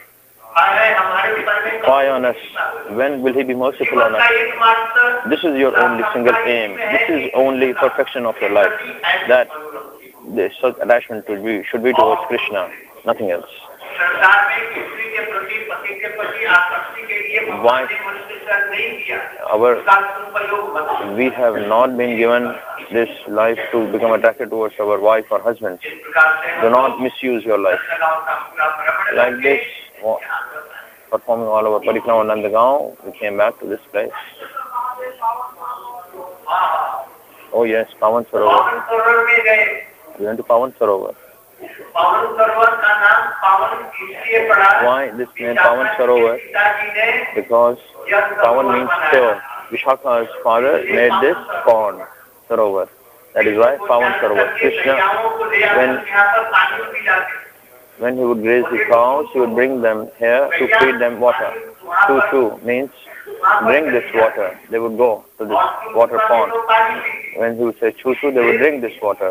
Why on us? When will he be merciful on us? This is your only single aim. This is only perfection of your life. That the such attachment should be towards Krishna, nothing else. wife, we have not been given this life to become attracted towards our wife or husband. Do not misuse your life. Like this, performing all our parikrama in Nandagaon, we came back to this place. Oh yes, Pawan Sarovar. We went to Pawan Sarovar. Why this name Pawan Sarovar? Because Pawan means pure. Vishakha's father made this pond, Sarovar. That is why Pawan Sarovar. Krishna, when he would graze the cows, he would bring them here to feed them water. Chu means bring this water. They would go to this water pond. When he would say chu, they would drink this water.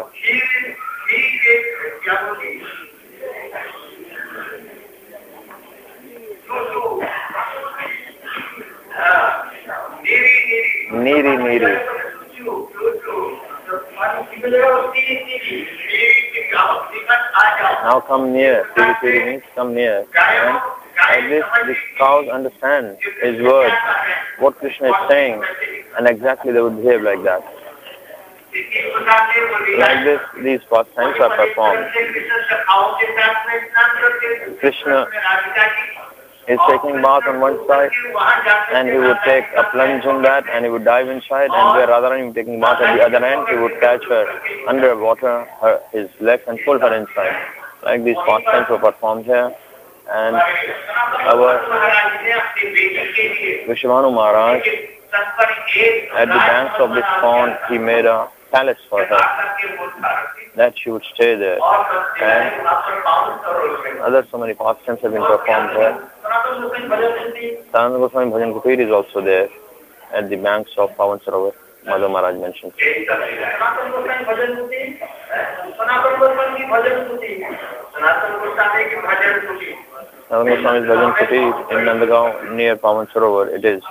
Neeri. Now come near. Tiri means come near. And like this, these cows understand his words, what Krishna is saying, and exactly they would behave like that. Like this, these pastimes are performed. Krishna is taking bath on one side, and he would take a plunge in that, and he would dive inside, and where Radharani was taking bath at the other end, he would catch her underwater, his legs, and pull her inside. Like these pastimes were performed here, and our Vishwanu Maharaj, at the banks of this pond, he made a palace for her, that she would stay there. And other so many pastimes have been performed there. Sanatana Goswami Bhajan Kutir is also there at the banks of Pawan Sarovar, Madhav Maharaj mentioned. Sanatana Goswami's Bhajan Kutir in Nandagaon near Pawan Sarovar, it is.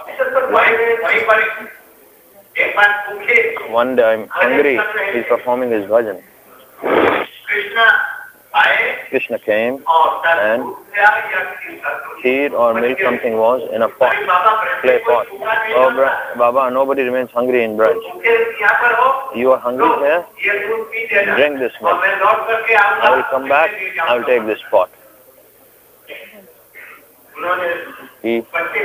One day I'm hungry, he's performing his bhajan. Krishna came and kheer or milk something was in a pot, clay pot. Oh Baba, nobody remains hungry in Braj. You are hungry here? Drink this milk. I will come back, I will take this pot. He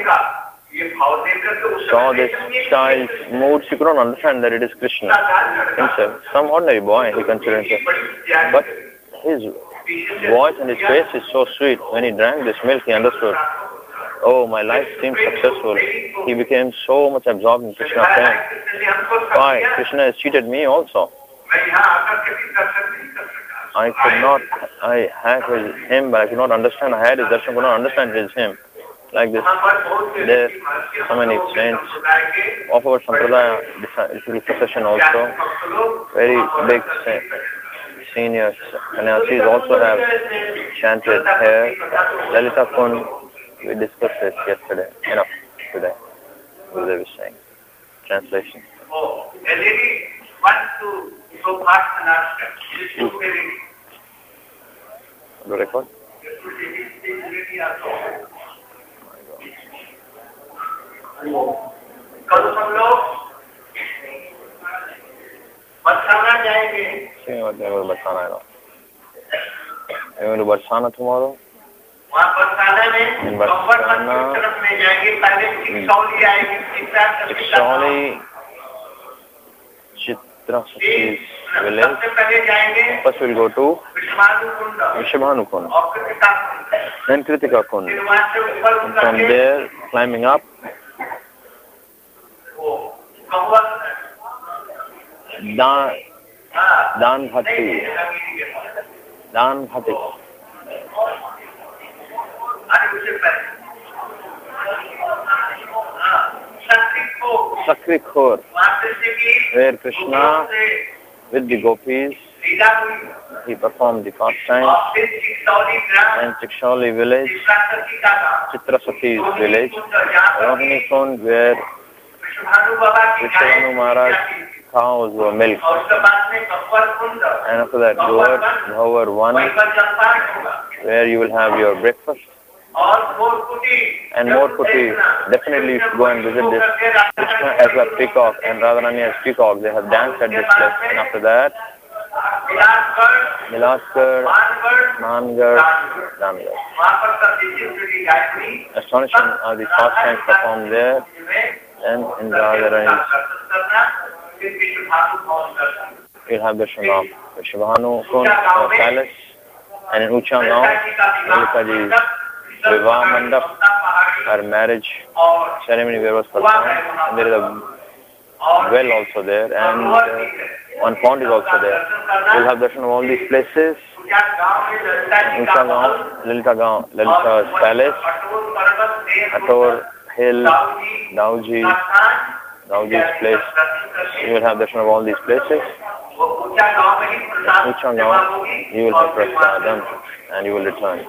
saw this child's mood, she could not understand that it is Krishna himself. Some ordinary boy, he considered himself. But his voice and his face is so sweet. When he drank this milk, he understood, oh, my life seems successful. He became so much absorbed in Krishna's name. Why? Krishna has cheated me also. I had him, but I could not understand. I had his darshan, could not understand his him. Like this, there so many saints of our Sampradaya procession also, very big seniors, sannyasis also have chanted here. Lalita Kund, we discussed this yesterday, enough today, Gurudev is saying. Translation. Do record? कल हम लोग बरसाना जाएंगे। बरसाना है ना? You going to Barsana tomorrow? वहाँ बरसाना में Barsana तरफ में जाएंगे। पहले चिकसौली आएगी, Chikshauli, Chitra Sathi's village. First we'll go to Vishwanu Kund, then Kritika Kund, and from there climbing up Dan Bhatti. Sakri Khor, where Krishna with the gopis, he performed the pastime, and Chikshauli village, Chitra Sathi's village, Rohini Kund, where Vishwanu Maharaj cows were milked, and after that Bhavar 1, where you will have your breakfast, and more putti. Definitely you should go and visit this. Krishna as a peacock and Radharani as peacock. They have danced at this place. And after that, Milaskar, Mangar, Ramgarh. Astonishing are the pastimes performed there and in Radharani's. We'll have darshan of Shivanu Kund Palace, and in Uchangaon, Lalita Ji's Vivah Mandap, her marriage ceremony where was performed, and there is a well also there, and one pond is also there. We'll have darshan of all these places. Uchangaon, Lalita's Palace, Ator Hill, Dauji's place. You will have darshan of all these places. In Uchangaon, you will have prasadam and you will return.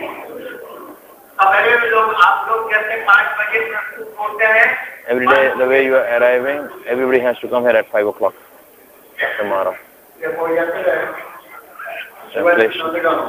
Every day, the way you are arriving, everybody has to come here at 5 o'clock tomorrow. Translation.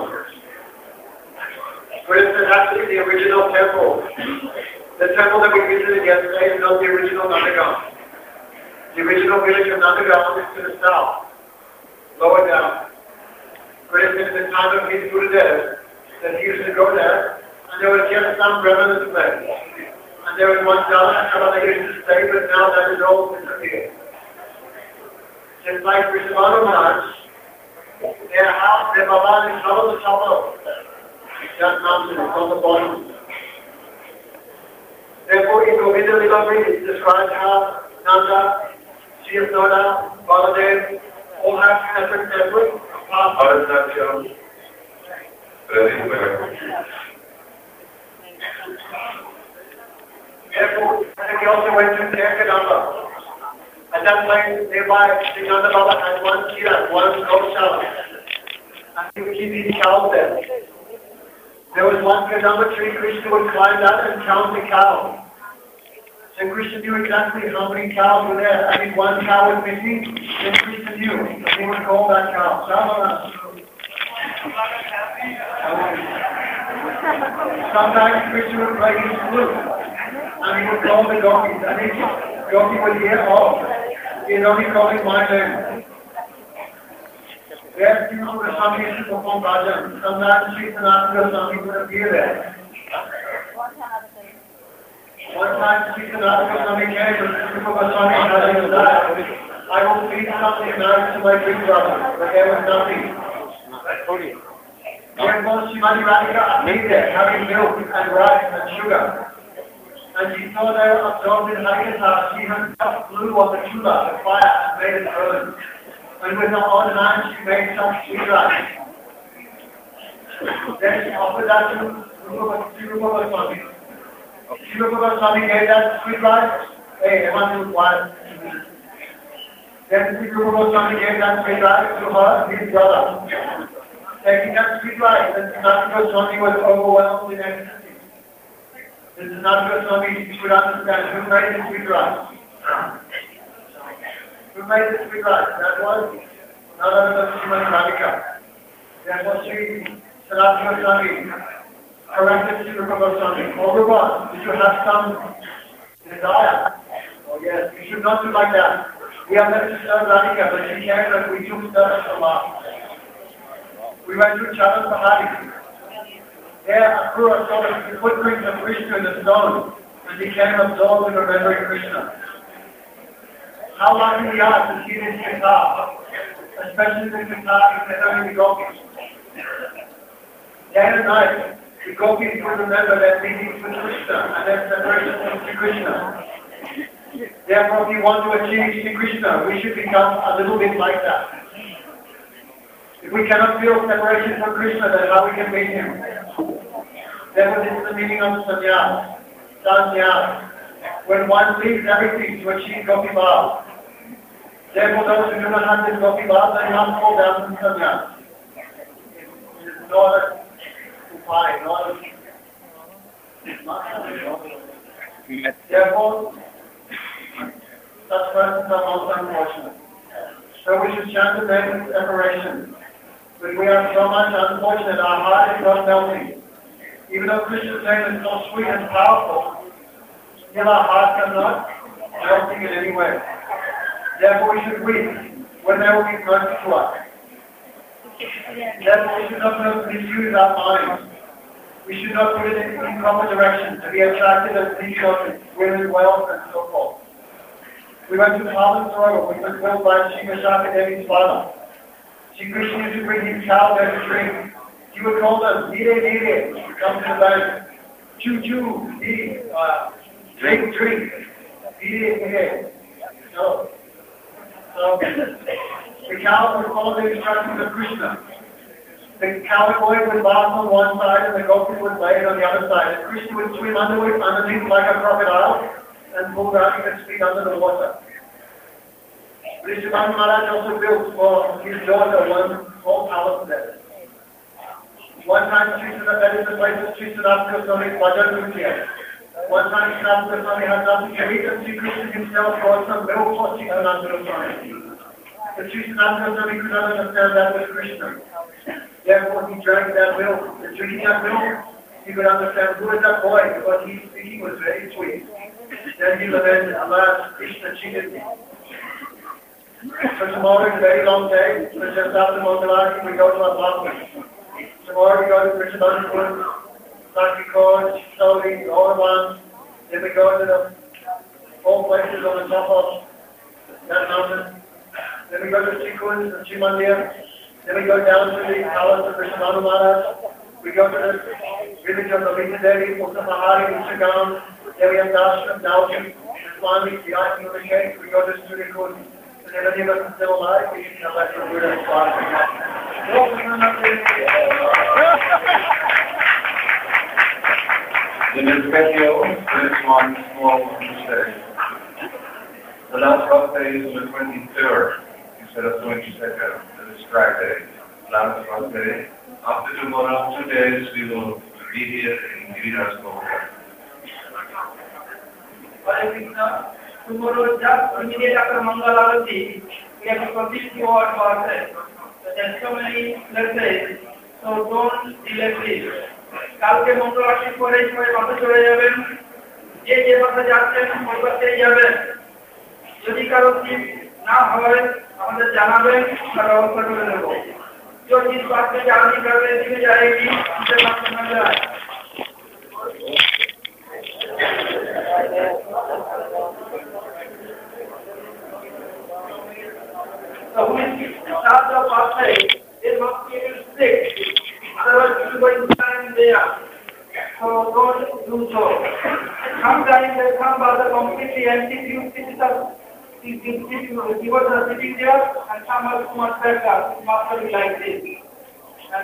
Where is actually the original temple? The temple that we visited yesterday is not the original Nandagaon. The original village of Nandagaon is to the south, lower down. But it's in the time of his Gurudev that he used to go there, and there was just some remnants left. And there was one Dhamma that used to stay, but now that is all disappeared. Just like Vrishabhanu Maharaj, their house, their Baba is all the top of that mountain on the bottom. Therefore, in Govinda Lilamri, it describes how Nanda, Sriyashoda, Baladev all have separate temples. Therefore, he also went to Kadamba. At that place, nearby, Sri Nanda Baba had one Kirat, one Goshala. And he would keep these cows there. There was one Kadamba tree, Krishna would climb that and count the cows. So Krishna knew exactly how many cows were there. I mean, one cow was missing, then Krishna knew. And he would call that cow. Sometimes Krishna would play his flute. And he would call the gopis. And the gopi would hear, oh, he's only calling my name. There, people were some used to perform bhajan. Sometimes Sri Sanatana Goswami would appear there. One time Sri Sanatana Goswami came to Sri Goswami and said, I will feed something nice to my big brother, but there was nothing. Therefore, Srimati Radhika appeared there, having milk and rice and sugar. And she saw there absorbed in Harikatha, she herself flew on the chula, the fire, and made it burn. And with her own hand, she made some sweet rice. Then she offered that to Sri Rupa Goswami. Sri Rupa Goswami gave that sweet rice. Hey, I want to one. Then Sri Rupa Goswami gave that sweet rice to her, his brother. Taking that sweet rice, and Sri Goswami was overwhelmed in ecstasy. This is not Goswami, you should understand who made the sweet rice. Who made the sweet rice? That was none other than Srimati Radhika. Therefore, Sri Sanatana Goswami corrected Sri Rupa Goswami. Oh, Rupa, did you have some desire? Oh, yes, you should not do like that. We are meant to serve Radhika, but she came that we took service from her. We went to Charan Pahari. There, Akrura saw the footprints of Krishna in the stone and became absorbed in remembering Krishna. How lucky we are to see this guitar, especially this guitar in the gopis. Day and night, the gopis will remember their meetings with Krishna and their separation from Sri Krishna. Therefore, if we want to achieve Sri Krishna, we should become a little bit like that. If we cannot feel separation from Krishna, then how we can meet him? Therefore, this is the meaning of sannyas, sannyas, when one leaves everything to achieve Gopi Bhav. Therefore, those who do not have this Gopi Bhav, they must fall down to sannyas. It is no other upaya, no other. Therefore, such persons are most unfortunate. So we should chant the name of separation. But we are so much unfortunate, our heart is not melting. Even though Krishna's name is so sweet and powerful, still our heart cannot melting in any way. Therefore we should weep whenever we mercy to us. Therefore we should not misuse our minds. We should not put it in improper direction to be attracted as children, women, wealth, and so forth. We went to Palace Road, we were built by Sri Vishaka Devi's father. Sri Krishna used to bring his cow there to drink. He would call them, Nire, come to the bank. Choo, drink, Nire. So, the cow would follow the instructions of Krishna. The cowboy would bark on one side and the goat would lay it on the other side. And Krishna would swim underneath like a crocodile and pull down his feet under the water. Rishabhan Maharaj also built for his daughter one small palace there. One time, that is the place of Sri Sanatana Goswami's Bhajan Nutya. One time, Sanatana Goswami had nothing to eat and Sri Krishna himself brought some milk for Sri Sanatana Goswami. But Sri Sanatana Goswami could not understand that was Krishna. Therefore, he drank that milk. And drinking that milk, he could understand who is that boy, because his speaking was very sweet. Then he lamented, alas, Krishna cheated me. So tomorrow is a very long day. So just after Mangalarti, we go to our apartment. Tomorrow we go to Krishnabandapur, Sakikoj, Soli, Auravan. Then we go to the 4 places on the top of that mountain. Then we go to Sikund and Shimandir. Then we go down to the palace of Krishnamanu Maharaj. We go to the village of Lalita Devi, Uttapahari, Uttagam. Then we have Dashram, Dalji, Swami, the Icon of the Sheikh. We go to Surikud. And if any of us are still alive, we can come back to Buddha and Swami. The Nirspatio is one small mistake. The last birthday is on the 23rd instead of 22nd. That is Friday, last birthday. After tomorrow, 2 days, we will be here in Giriraj Govardhan. Hare Krishna. Tomorrow, just immediate after Mangalarati, we have to complete 2 hours birthday. So there's so many blessings, so don't delay please. কালকে মঙ্গলারতির পরে সবাই বাসে চলে যাবেন, যে বাসে যাচ্ছেন ওই বাসে যাবেন। যদি কারো সিট না হয় আমাদের জানাবেন, আমরা ব্যবস্থা করে দেব। जो जिस बात में जाने कर रहे थे जाएगी उसे बात समझ आए। So when you start the pathway, there must be a stick. Otherwise, you will stand there. So don't do so. Sometimes there come by the completely empty view. People are sitting there, and some are too much better. Must be like this. And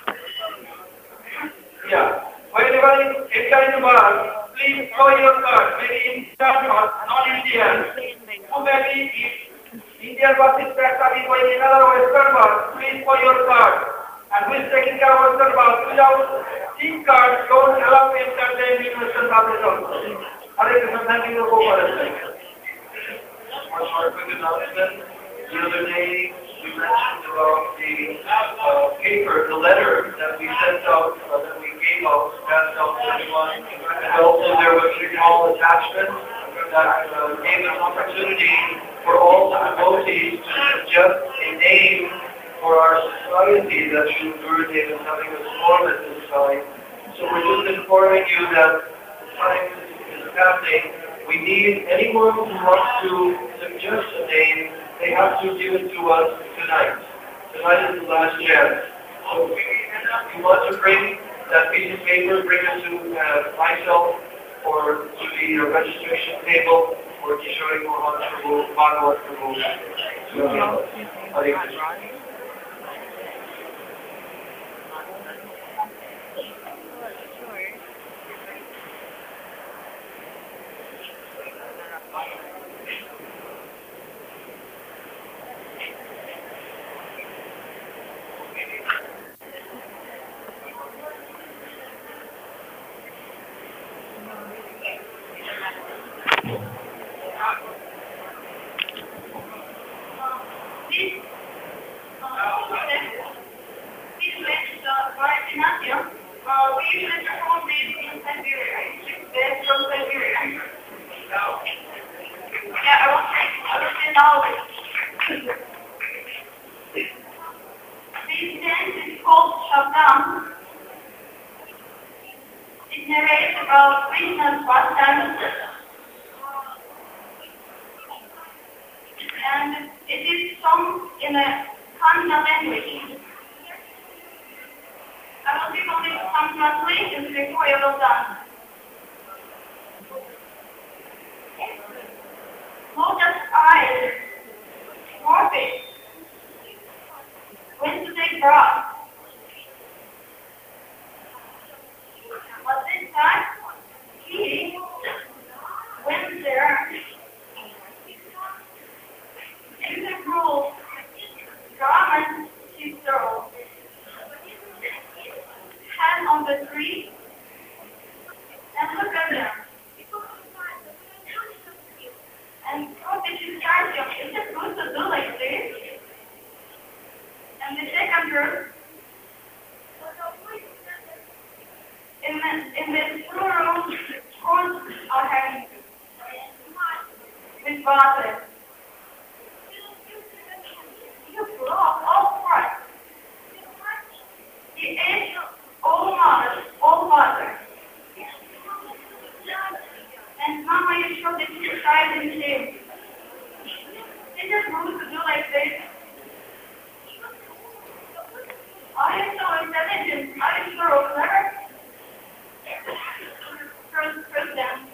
yeah, whenever you enter in the bar, please show your card. Maybe Indian or non-Indian. So maybe Indian bus is practically going another Western bus. Please show your card. And who is taking care of Western bus? Without SIM card, don't allow to enter them in Western buses also. Hare Krishna, thank you for going. One more quick announcement. The other day, we mentioned about the paper, the letter that we sent out, that we gave out, passed out to everyone. And also there was a small attachment that gave an opportunity for all the devotees to suggest a name for our society that Sri Gurudev is having a storm at this time. So we're just informing you that the time is passing. We need anyone who wants to suggest a name, they have to give it to us tonight. Tonight is the last chance. So if you want to bring that piece of paper, bring it to myself or to the registration table or Kishore Mohan Prabhu, Bhagavad Prabhu. Hare Krishna. We usually perform Bhagavatam, it narrates about Krishna's pastimes, and it is sung in a Kannada language. I will give only some translations before I will done. Lotus eyes, Morpheus, went to take broth. But this time, he went there in the rule, garment he threw, hand on the tree, and look at them. And what did you charge him? Is it good to do like this? And the second group, in the plural course are having with water. You blow all parts. He ate all water. And Mama, you showed that you tried in shame. Is it rude to do like this? Are you so intelligent? Are you so clever? First them.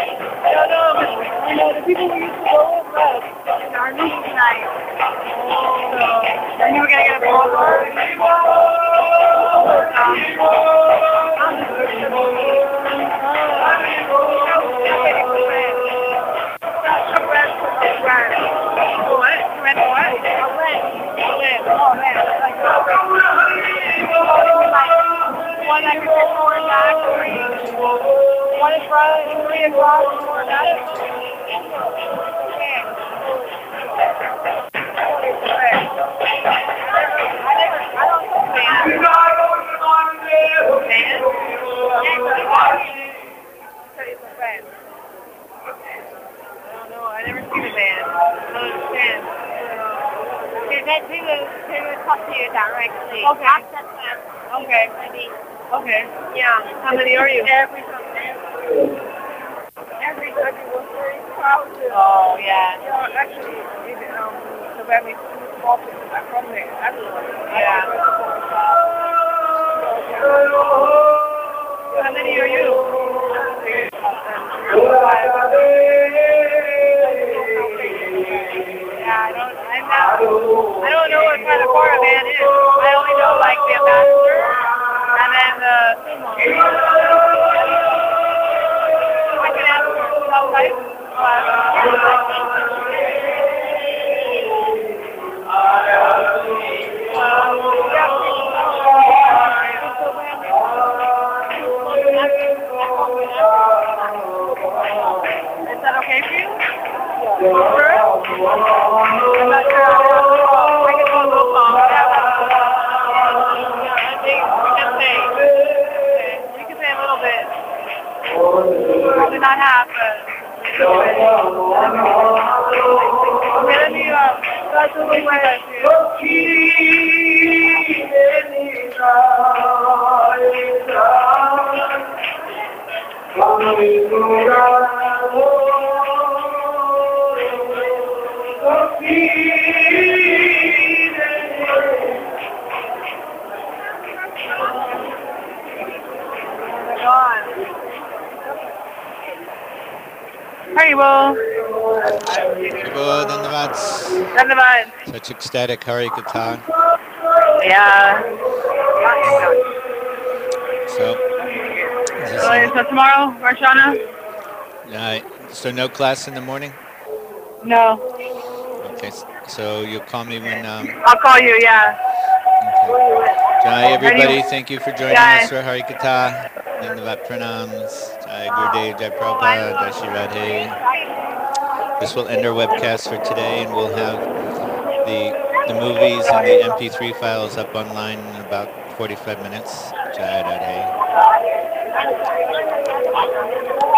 I don't know, but you know, the people we used to go with left in our meeting tonight. So, I knew we were going to get a phone call. One that could go forward back, one is running 3 o'clock before that. Okay. I don't think band. Band? I don't know. I never seen a band. I don't understand. They would talk to you directly. Okay. Access them. Okay. Maybe. Okay. Yeah. How many are you? Every 31,000. Oh, yeah. Yeah, actually, the family from there. Yeah. How many are you? Yeah, I don't know what kind of choir band is. I only know like the ambassador and then the I can ask her how type. Is that okay for you? Sure. I'm not sure. I can go a little long. I think we can say. Okay. We can say a little bit. Probably not half, but. Okay, let me that's a little way. Haribo. Haribo, Dhanyavad. Such ecstatic Hari Katha. Yeah. So tomorrow, Rosh Hashanah? So no class in the morning? No. Okay, so you'll call me when... I'll call you, yeah. Okay. Jai, everybody, thank you for joining us for Hari Katha. Dhanyavad Pranams. Jai Gurudev, Jai Prabhupada, Jai Shri Radhe. This will end our webcast for today, and we'll have the movies and the MP3 files up online in about 45 minutes. Jai Radhe.